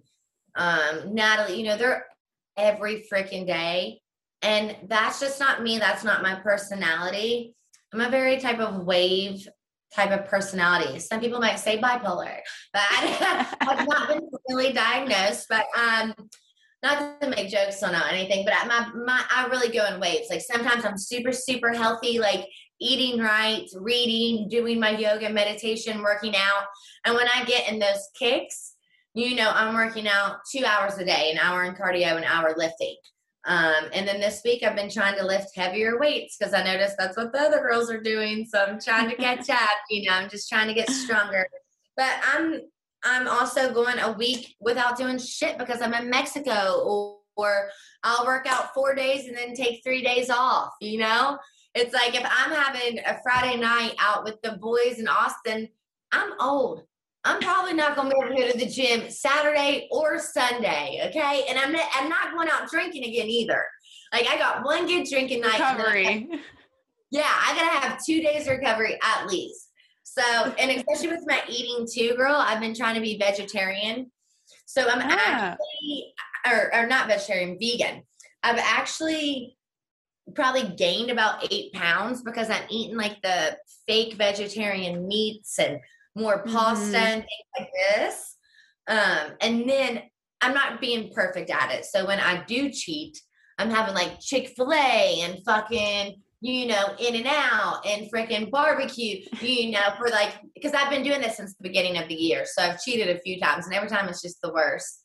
um, Natalie, you know, they're every freaking day. And that's just not me. That's not my personality. I'm a very type of wave type of personality. Some people might say bipolar, but I, I've not been really diagnosed. But um, not to make jokes on anything, but I, my, my, I really go in waves. Like sometimes I'm super, super healthy, like eating right, reading, doing my yoga, meditation, working out. And when I get in those kicks, you know, I'm working out two hours a day, an hour in cardio, an hour lifting. Um, and then this week I've been trying to lift heavier weights because I noticed that's what the other girls are doing. So I'm trying to catch up, you know, I'm just trying to get stronger. But I'm I'm also going a week without doing shit because I'm in Mexico, or, or I'll work out four days and then take three days off, you know? It's like if I'm having a Friday night out with the boys in Austin, I'm old. I'm probably not going to be able to go to the gym Saturday or Sunday, okay? And I'm not, I'm not going out drinking again either. Like I got one good drinking night. Recovery. I, yeah, I got to have two days recovery at least. So, and especially with my eating too, girl, I've been trying to be vegetarian. So I'm ah. actually, or, or not vegetarian, vegan. I've actually probably gained about eight pounds because I'm eating like the fake vegetarian meats and more pasta mm-hmm. and things like this. Um, and then I'm not being perfect at it. So when I do cheat, I'm having like Chick-fil-A and fucking, you know, In-N-Out and freaking barbecue, you know, for like, because I've been doing this since the beginning of the year. So I've cheated a few times and every time it's just the worst.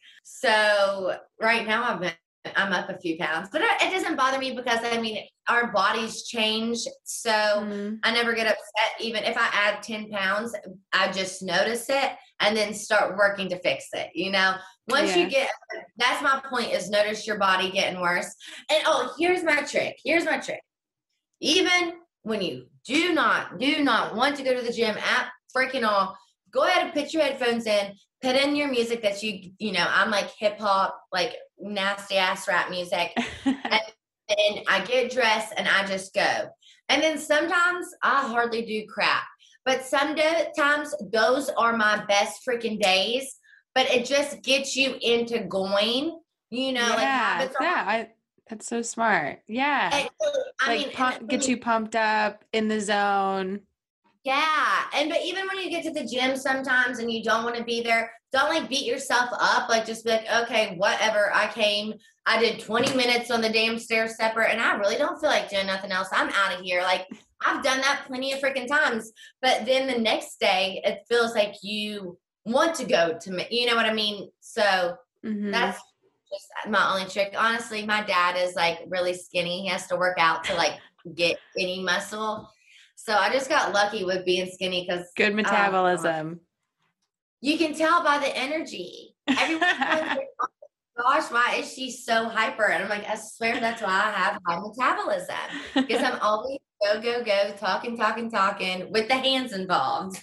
So right now I've been I'm up a few pounds, but it doesn't bother me because I mean, our bodies change. So mm-hmm. I never get upset. Even if I add ten pounds, I just notice it and then start working to fix it. You know, once yeah. you get, that's my point is notice your body getting worse. And oh, here's my trick. Here's my trick. Even when you do not, do not want to go to the gym at freaking all, go ahead and put your headphones in, put in your music that you, you know, I'm like hip hop, like nasty ass rap music. And then I get dressed and I just go. And then sometimes I hardly do crap, but sometimes those are my best freaking days, but it just gets you into going, you know, yeah, like habits are- yeah, I, that's so smart. Yeah. And, I like mean, pump, get you pumped up in the zone. Yeah. And but even when you get to the gym sometimes and you don't want to be there, don't like beat yourself up. Like just be like, okay, whatever. I came, I did twenty minutes on the damn stair stepper and I really don't feel like doing nothing else. I'm out of here. Like I've done that plenty of freaking times. But then the next day it feels like you want to go to me. You know what I mean? So mm-hmm. that's just my only trick. Honestly, my dad is like really skinny. He has to work out to like get any muscle. So I just got lucky with being skinny because good metabolism. Uh, you can tell by the energy. Everyone's God gosh, why is she so hyper? And I'm like, I swear that's why I have high metabolism because I'm always go, go, go, talking, talking, talking with the hands involved.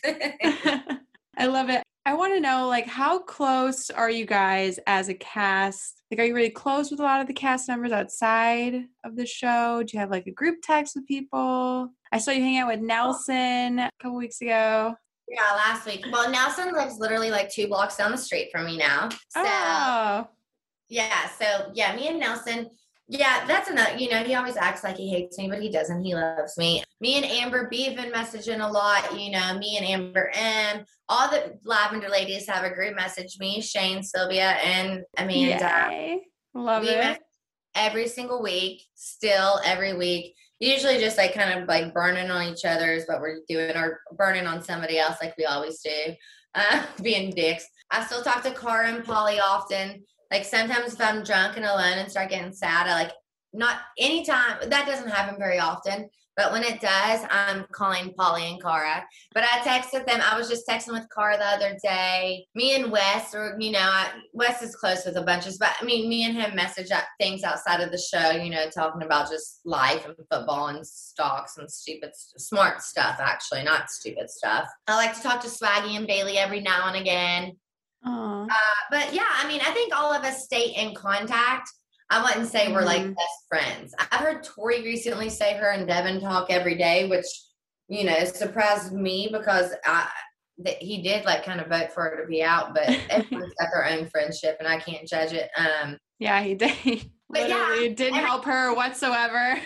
I love it. I want to know, like, how close are you guys as a cast? Like, are you really close with a lot of the cast members outside of the show? Do you have like a group text with people? I saw you hang out with Nelson a couple weeks ago. Yeah, last week. Well, Nelson lives literally like two blocks down the street from me now. So, oh. yeah. So, yeah, me and Nelson. Yeah, that's another, you know, he always acts like he hates me, but he doesn't. He loves me. Me and Amber B have been messaging a lot, you know, me and Amber M. All the Lavender ladies have a group message, me, Shane, Sylvia, and Amanda. Yay. Love we it. Every single week, still every week. Usually just like kind of like burning on each other is what we're doing, or burning on somebody else like we always do, uh, being dicks. I still talk to Cara and Polly often. Like sometimes if I'm drunk and alone and start getting sad, I like, not anytime, that doesn't happen very often, but when it does, I'm calling Polly and Cara. But I texted them. I was just texting with Cara the other day. Me and Wes, or, you know, I, Wes is close with a bunch of, but I mean, me and him message things outside of the show, you know, talking about just life and football and stocks and stupid, smart stuff, actually, not stupid stuff. I like to talk to Swaggy and Bailey every now and again. Uh, but yeah, I mean, I think all of us stay in contact. I wouldn't say we're like mm-hmm. best friends. I've heard Tori recently say her and Devin talk every day, which, you know, surprised me because I, that he did like kind of vote for her to be out, but everyone's got their own friendship and I can't judge it. Um, yeah, he did. He literally yeah, didn't every, help her whatsoever.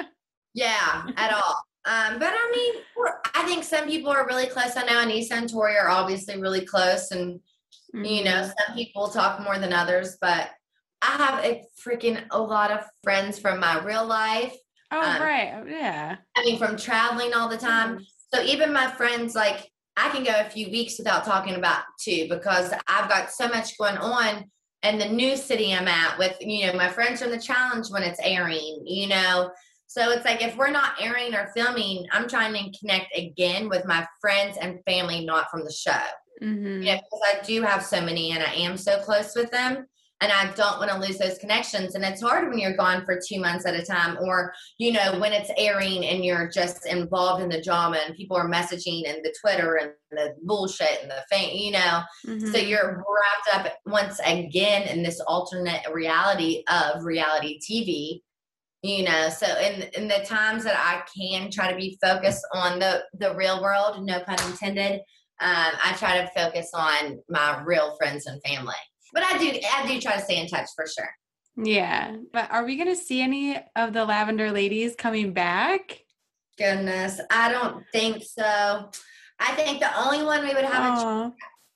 yeah, at all. Um, but I mean, I think some people are really close. I know Anissa and Tori are obviously really close, and mm-hmm. you know, some people talk more than others, but I have a freaking a lot of friends from my real life. Oh, um, right. Yeah. I mean, from traveling all the time. Mm-hmm. So even my friends, like, I can go a few weeks without talking about too, because I've got so much going on in the new city I'm at with, you know, my friends from the challenge when it's airing, you know. So it's like, if we're not airing or filming, I'm trying to connect again with my friends and family, not from the show. Mm-hmm. You know, because I do have so many and I am so close with them. And I don't want to lose those connections. And it's hard when you're gone for two months at a time, or, you know, when it's airing and you're just involved in the drama and people are messaging and the Twitter and the bullshit and the thing, you know. Mm-hmm. So you're wrapped up once again in this alternate reality of reality T V, you know. So in, in the times that I can try to be focused on the, the real world, no pun intended, um, I try to focus on my real friends and family. But I do, I do try to stay in touch for sure. Yeah. But are we going to see any of the Lavender ladies coming back? Goodness, I don't think so. I think the only one we would have Aww. a chance,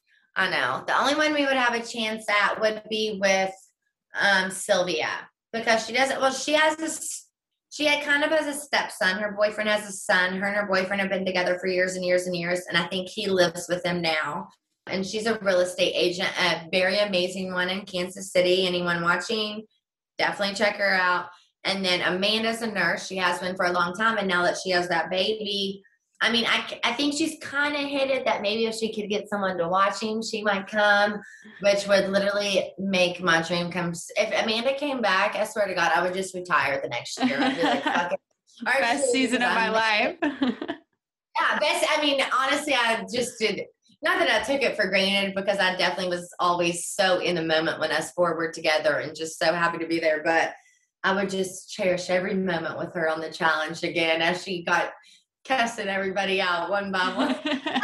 I know, the only one we would have a chance at would be with um, Sylvia, because she doesn't, well, she has this, she had kind of has a stepson. Her boyfriend has a son. Her and her boyfriend have been together for years and years and years. And I think he lives with them now. And she's a real estate agent, a very amazing one in Kansas City. Anyone watching, definitely check her out. And then Amanda's a nurse. She has been for a long time. And now that she has that baby, I mean, I, I think she's kind of hinted that maybe if she could get someone to watch him, she might come, which would literally make my dream come. If Amanda came back, I swear to God, I would just retire the next year. I'd be like, fuck it. Best season of my life. Yeah, best. I mean, honestly, I just did. Not that I took it for granted, because I definitely was always so in the moment when us four were together and just so happy to be there. But I would just cherish every moment with her on the challenge again as she got cussing everybody out one by one.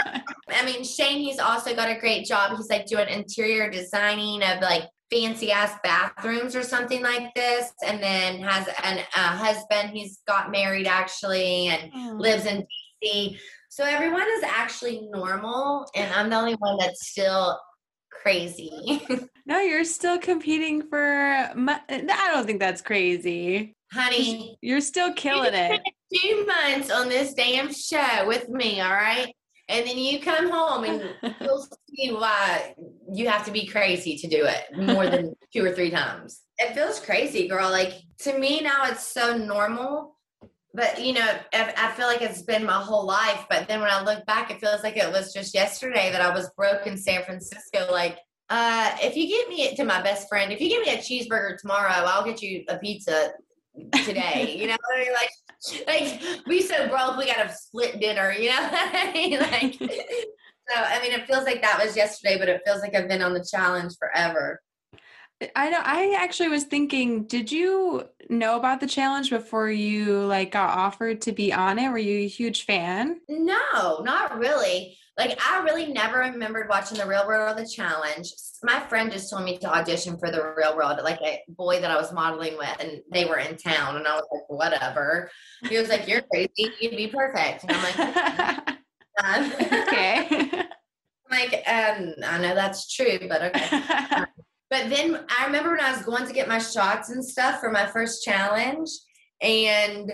I mean, Shane, he's also got a great job. He's like doing interior designing of like fancy ass bathrooms or something like this. And then has an, a husband. He's got married actually and oh. lives in D C. So everyone is actually normal, and I'm the only one that's still crazy. No, you're still competing for, my, I don't think that's crazy. Honey. You're still killing it. Two months on this damn show with me, all right? And then you come home and you'll see why you have to be crazy to do it more than two or three times. It feels crazy, girl. Like, to me now it's so normal. But, you know, I feel like it's been my whole life. But then when I look back, it feels like it was just yesterday that I was broke in San Francisco. Like, Uh, if you get me to my best friend, if you give me a cheeseburger tomorrow, I'll get you a pizza today. You know what I mean? Like, like we so broke, we got a split dinner. You know what I mean? Like, so I mean, it feels like that was yesterday, but it feels like I've been on the challenge forever. I know. I actually was thinking, did you know about the challenge before you like got offered to be on it? Were you a huge fan? No, not really. Like, I really never remembered watching The Real World or The Challenge. My friend just told me to audition for The Real World, like a boy that I was modeling with, and they were in town, and I was like, whatever. He was like, you're crazy. You'd be perfect. And I'm like, um, okay. I'm like, um, I know that's true, but okay. Um, but then I remember when I was going to get my shots and stuff for my first challenge, and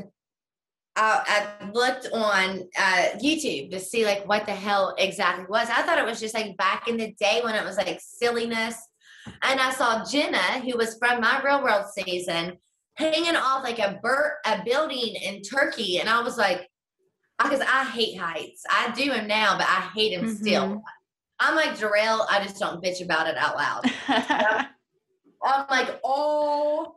I, I looked on uh, YouTube to see like what the hell exactly it was. I thought it was just like back in the day when it was like silliness. And I saw Jenna, who was from my Real World season, hanging off like a bur- a building in Turkey. And I was like, because I hate heights. I do them now, but I hate them mm-hmm. still. I'm like Jarrell. I just don't bitch about it out loud. I'm, I'm like, oh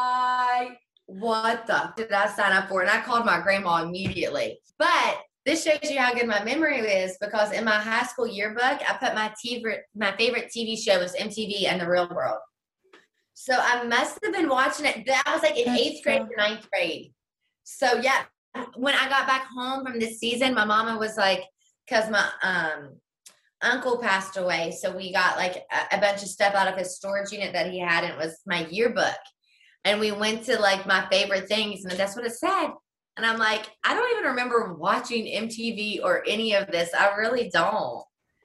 my what the did I sign up for? And I called my grandma immediately. But this shows you how good my memory is, because in my high school yearbook, I put my T V, my favorite T V show was M T V and The Real World. So I must have been watching it. That was like in eighth grade or ninth grade. So yeah, when I got back home from this season, my mama was like, because my um uncle passed away, so we got like a, a bunch of stuff out of his storage unit that he had, and it was my yearbook. And we went to like my favorite things, and that's what it said. And I'm like, I don't even remember watching M T V or any of this. I really don't.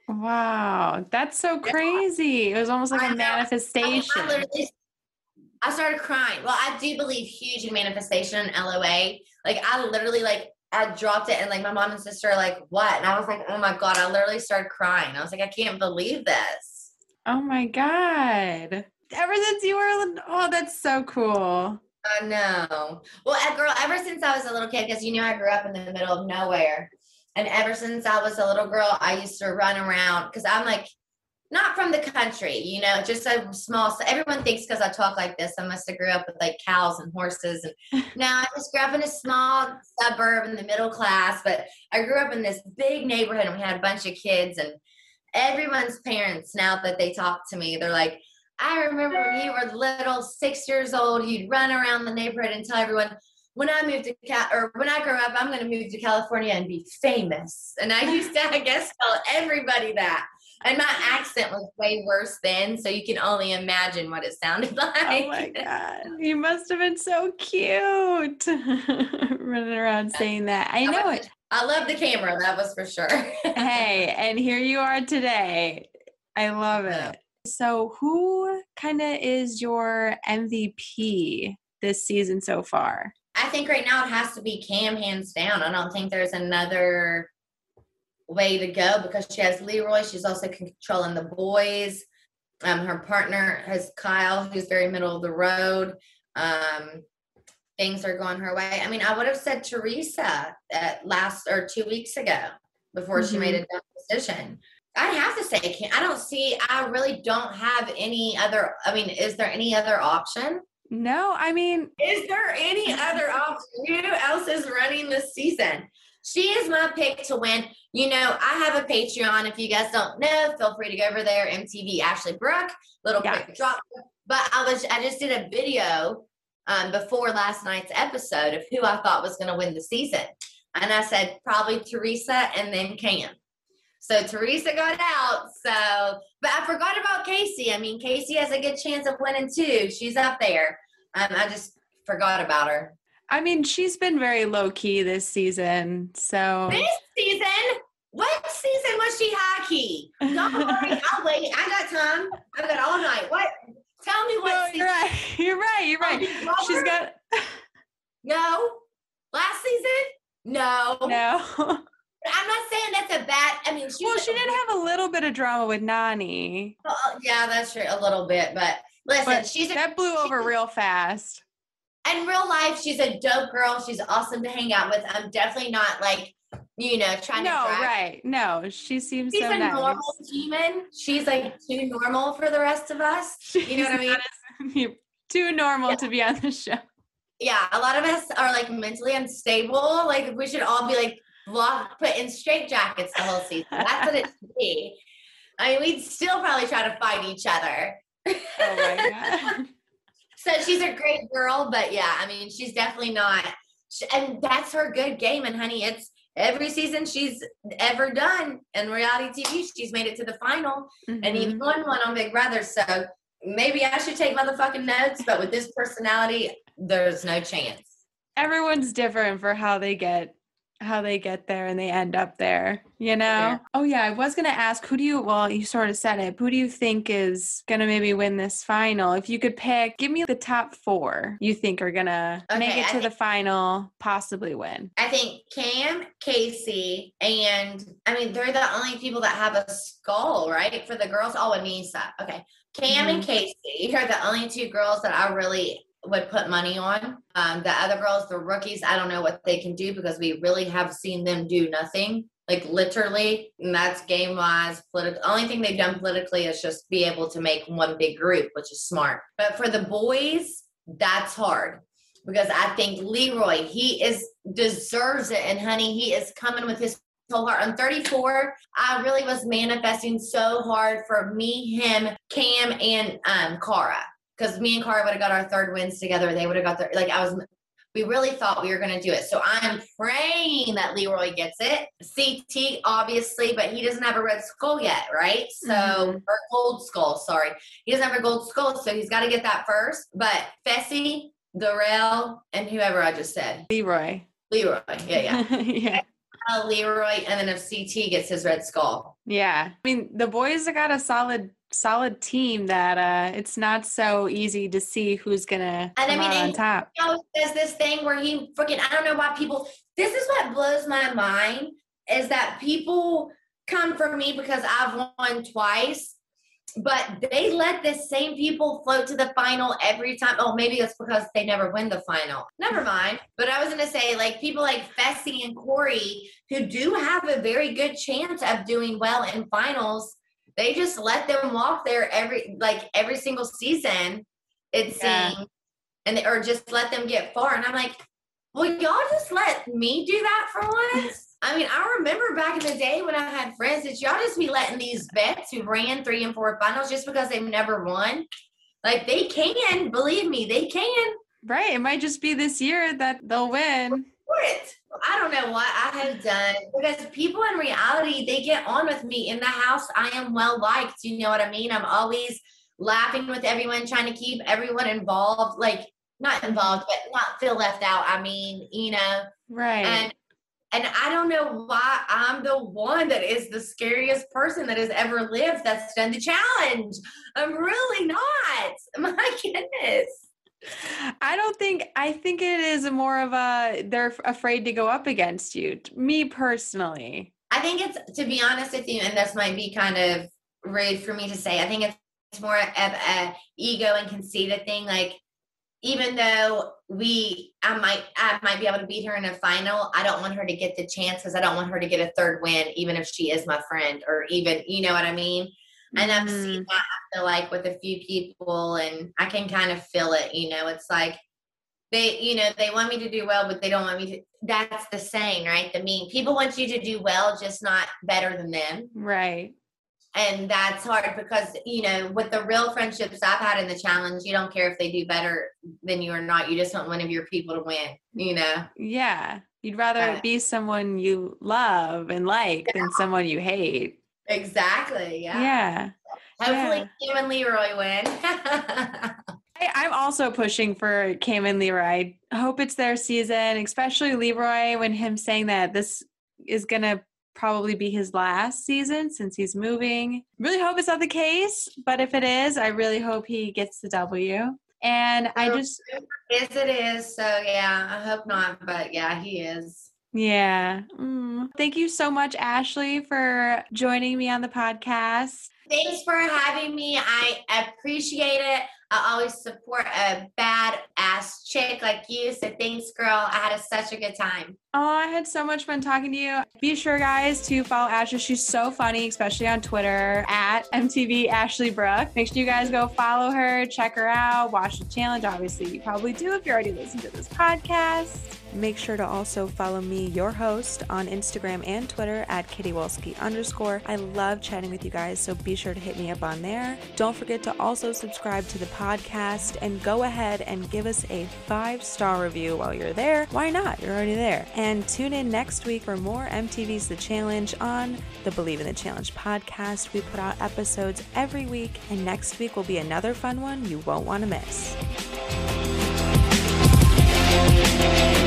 Wow. That's so crazy. Yeah. It was almost like I a know. manifestation. I, I, literally, I started crying. Well, I do believe huge in manifestation and L O A. Like, I literally, like, I dropped it, and like my mom and sister are like, what? And I was like, oh my God, I literally started crying. I was like, I can't believe this. Oh my God. Ever since you were, oh, that's so cool. I know. Well, girl, ever since I was a little kid, because you know I grew up in the middle of nowhere, and ever since I was a little girl, I used to run around, because I'm like, not from the country, you know, just a small, so everyone thinks because I talk like this, I must have grew up with like cows and horses. And now I just grew up in a small suburb in the middle class, but I grew up in this big neighborhood, and we had a bunch of kids, and everyone's parents, now that they talk to me, they're like, I remember when you were little, six years old, you'd run around the neighborhood and tell everyone, when I moved to Cal, or when I grow up, I'm going to move to California and be famous. And I used to, I guess, tell everybody that. And my accent was way worse then, so you can only imagine what it sounded like. Oh my God. You must have been so cute. Running around saying that. I know it. I love the camera, that was for sure. Hey, and here you are today. I love it. So who kind of is your M V P this season so far? I think right now it has to be Cam, hands down. I don't think there's another way to go, because she has Leroy. She's also controlling the boys. Um, her partner has Kyle, who's very middle of the road. Um, things are going her way. I mean, I would have said Teresa at last or two weeks ago before mm-hmm. she made a dumb decision. I'd have to say, I don't see, I really don't have any other, I mean, is there any other option? No, I mean. Is there any other option? Who else is running this season? She is my pick to win. You know, I have a Patreon. If you guys don't know, feel free to go over there. M T V Ashley Brooke, little yeah. quick drop. But I was, I just did a video um, before last night's episode of who I thought was going to win the season. And I said, probably Teresa and then Cam. So Teresa got out. So, but I forgot about Casey. I mean, Casey has a good chance of winning too. She's up there. Um, I just forgot about her. I mean, she's been very low key this season. So this season, what season was she high key? Don't worry, I'll wait. I got time. I got all night. What? Tell me what. No, season. You're right. You're right. You're right. She's got. No. Last season? No. No. I'm not saying that's a bad. I mean, she well, she did have a little bit of drama with Nany. Well, yeah, that's true, a little bit. But listen, but she's a, that blew over real fast. In real life, she's a dope girl. She's awesome to hang out with. I'm definitely not like you know, trying no, to drag. right. No, she seems She's so a nice. normal human. She's like too normal for the rest of us. She's you know what I mean? As, too normal yeah. to be on the show. Yeah, a lot of us are like mentally unstable. Like we should all be like locked, put in straitjackets the whole season. That's what it should be. I mean, we'd still probably try to fight each other. Oh my God. So she's a great girl, but yeah, I mean, she's definitely not. And that's her good game. And honey, it's every season she's ever done in reality T V, she's made it to the final mm-hmm. and even won one on Big Brother. So maybe I should take motherfucking notes, but with this personality, there's no chance. Everyone's different for how they get how they get there and they end up there, you know? Yeah. Oh yeah, I was going to ask, who do you, well, you sort of said it, who do you think is going to maybe win this final? If you could pick, give me the top four you think are going to okay, make it to I the think, final, possibly win. I think Cam, Casey, and I mean, they're the only people that have a skull, right? For the girls, oh, Anissa. Okay. Cam mm-hmm. and Casey are the only two girls that I really would put money on. Um, the other girls, the rookies, I don't know what they can do because we really have seen them do nothing, like literally. And that's game wise, political. Only thing they've done politically is just be able to make one big group, which is smart. But for the boys, that's hard because I think Leroy, he is deserves it. And honey, he is coming with his whole heart. I'm thirty-four. I really was manifesting so hard for me, him, Cam, and um, Cara. Because me and Cara would have got our third wins together. They would have got their, like, I was, we really thought we were going to do it. So I'm praying that Leroy gets it. C T, obviously, but he doesn't have a red skull yet, right? So, mm-hmm. or gold skull, sorry. He doesn't have a gold skull, so he's got to get that first. But Fessy, Darrell, and whoever I just said. Leroy. Leroy, yeah, yeah. yeah. Uh, Leroy, and then if C T gets his red skull. Yeah. I mean, the boys have got a solid solid team that uh it's not so easy to see who's gonna and come I mean, out on and, top. You know, there's this thing where he freaking I don't know why people this is what blows my mind is that people come for me because I've won twice, but they let the same people float to the final every time. Oh, maybe it's because they never win the final. Never mind. But I was gonna say, like, people like Fessy and Corey who do have a very good chance of doing well in finals. They just let them walk there every, like every single season, it yeah. seems, and they, or just let them get far. And I'm like, well, y'all just let me do that for once. I mean, I remember back in the day when I had friends that y'all just be letting these vets who ran three and four finals just because they've never won. Like they can, believe me, they can. Right. It might just be this year that they'll win. What? I don't know what I have done because people in reality, they get on with me in the house. I am well liked. You know what I mean? I'm always laughing with everyone, trying to keep everyone involved, like not involved, but not feel left out. I mean, you know, right. And, and I don't know why I'm the one that is the scariest person that has ever lived that's done the challenge. I'm really not. My goodness. I don't think, I think it is more of a, they're afraid to go up against you. Me personally. I think it's, to be honest with you, and this might be kind of rude for me to say, I think it's more of a ego and conceited thing. Like, even though we, I might, I might be able to beat her in a final, I don't want her to get the chance because I don't want her to get a third win, even if she is my friend or even, you know what I mean? And I've seen that, I feel like, with a few people, and I can kind of feel it, you know, it's like they, you know, they want me to do well, but they don't want me to, that's the saying, right? The meme, people want you to do well, just not better than them. Right. And that's hard because, you know, with the real friendships I've had in the challenge, you don't care if they do better than you or not. You just want one of your people to win, you know? Yeah. You'd rather uh, be someone you love and like yeah. than someone you hate. Exactly. Yeah. Yeah. Hopefully yeah. Cam and Leroy win. I, I'm also pushing for Cam and Leroy. I hope it's their season, especially Leroy, when him saying that this is going to probably be his last season since he's moving. Really hope it's not the case, but if it is, I really hope he gets the W. And so, I just... Yes, it is. So yeah, I hope not, but yeah, he is. Yeah. Mm. Thank you so much, Ashley, for joining me on the podcast. Thanks for having me. I appreciate it. I always support a badass chick like you. So thanks, girl. I had a, such a good time. Oh, I had so much fun talking to you. Be sure, guys, to follow Ashley. She's so funny, especially on Twitter, at M T V Ashley Brooke. Make sure you guys go follow her, check her out, watch the challenge. Obviously, you probably do if you already listened to this podcast. Make sure to also follow me, your host, on Instagram and Twitter at Katie Wolski underscore. I love chatting with you guys, so be sure to hit me up on there. Don't forget to also subscribe to the podcast and go ahead and give us a five-star review while you're there. Why not? You're already there. And tune in next week for more M T V's The Challenge on the Believe in the Challenge podcast. We put out episodes every week, and next week will be another fun one you won't want to miss.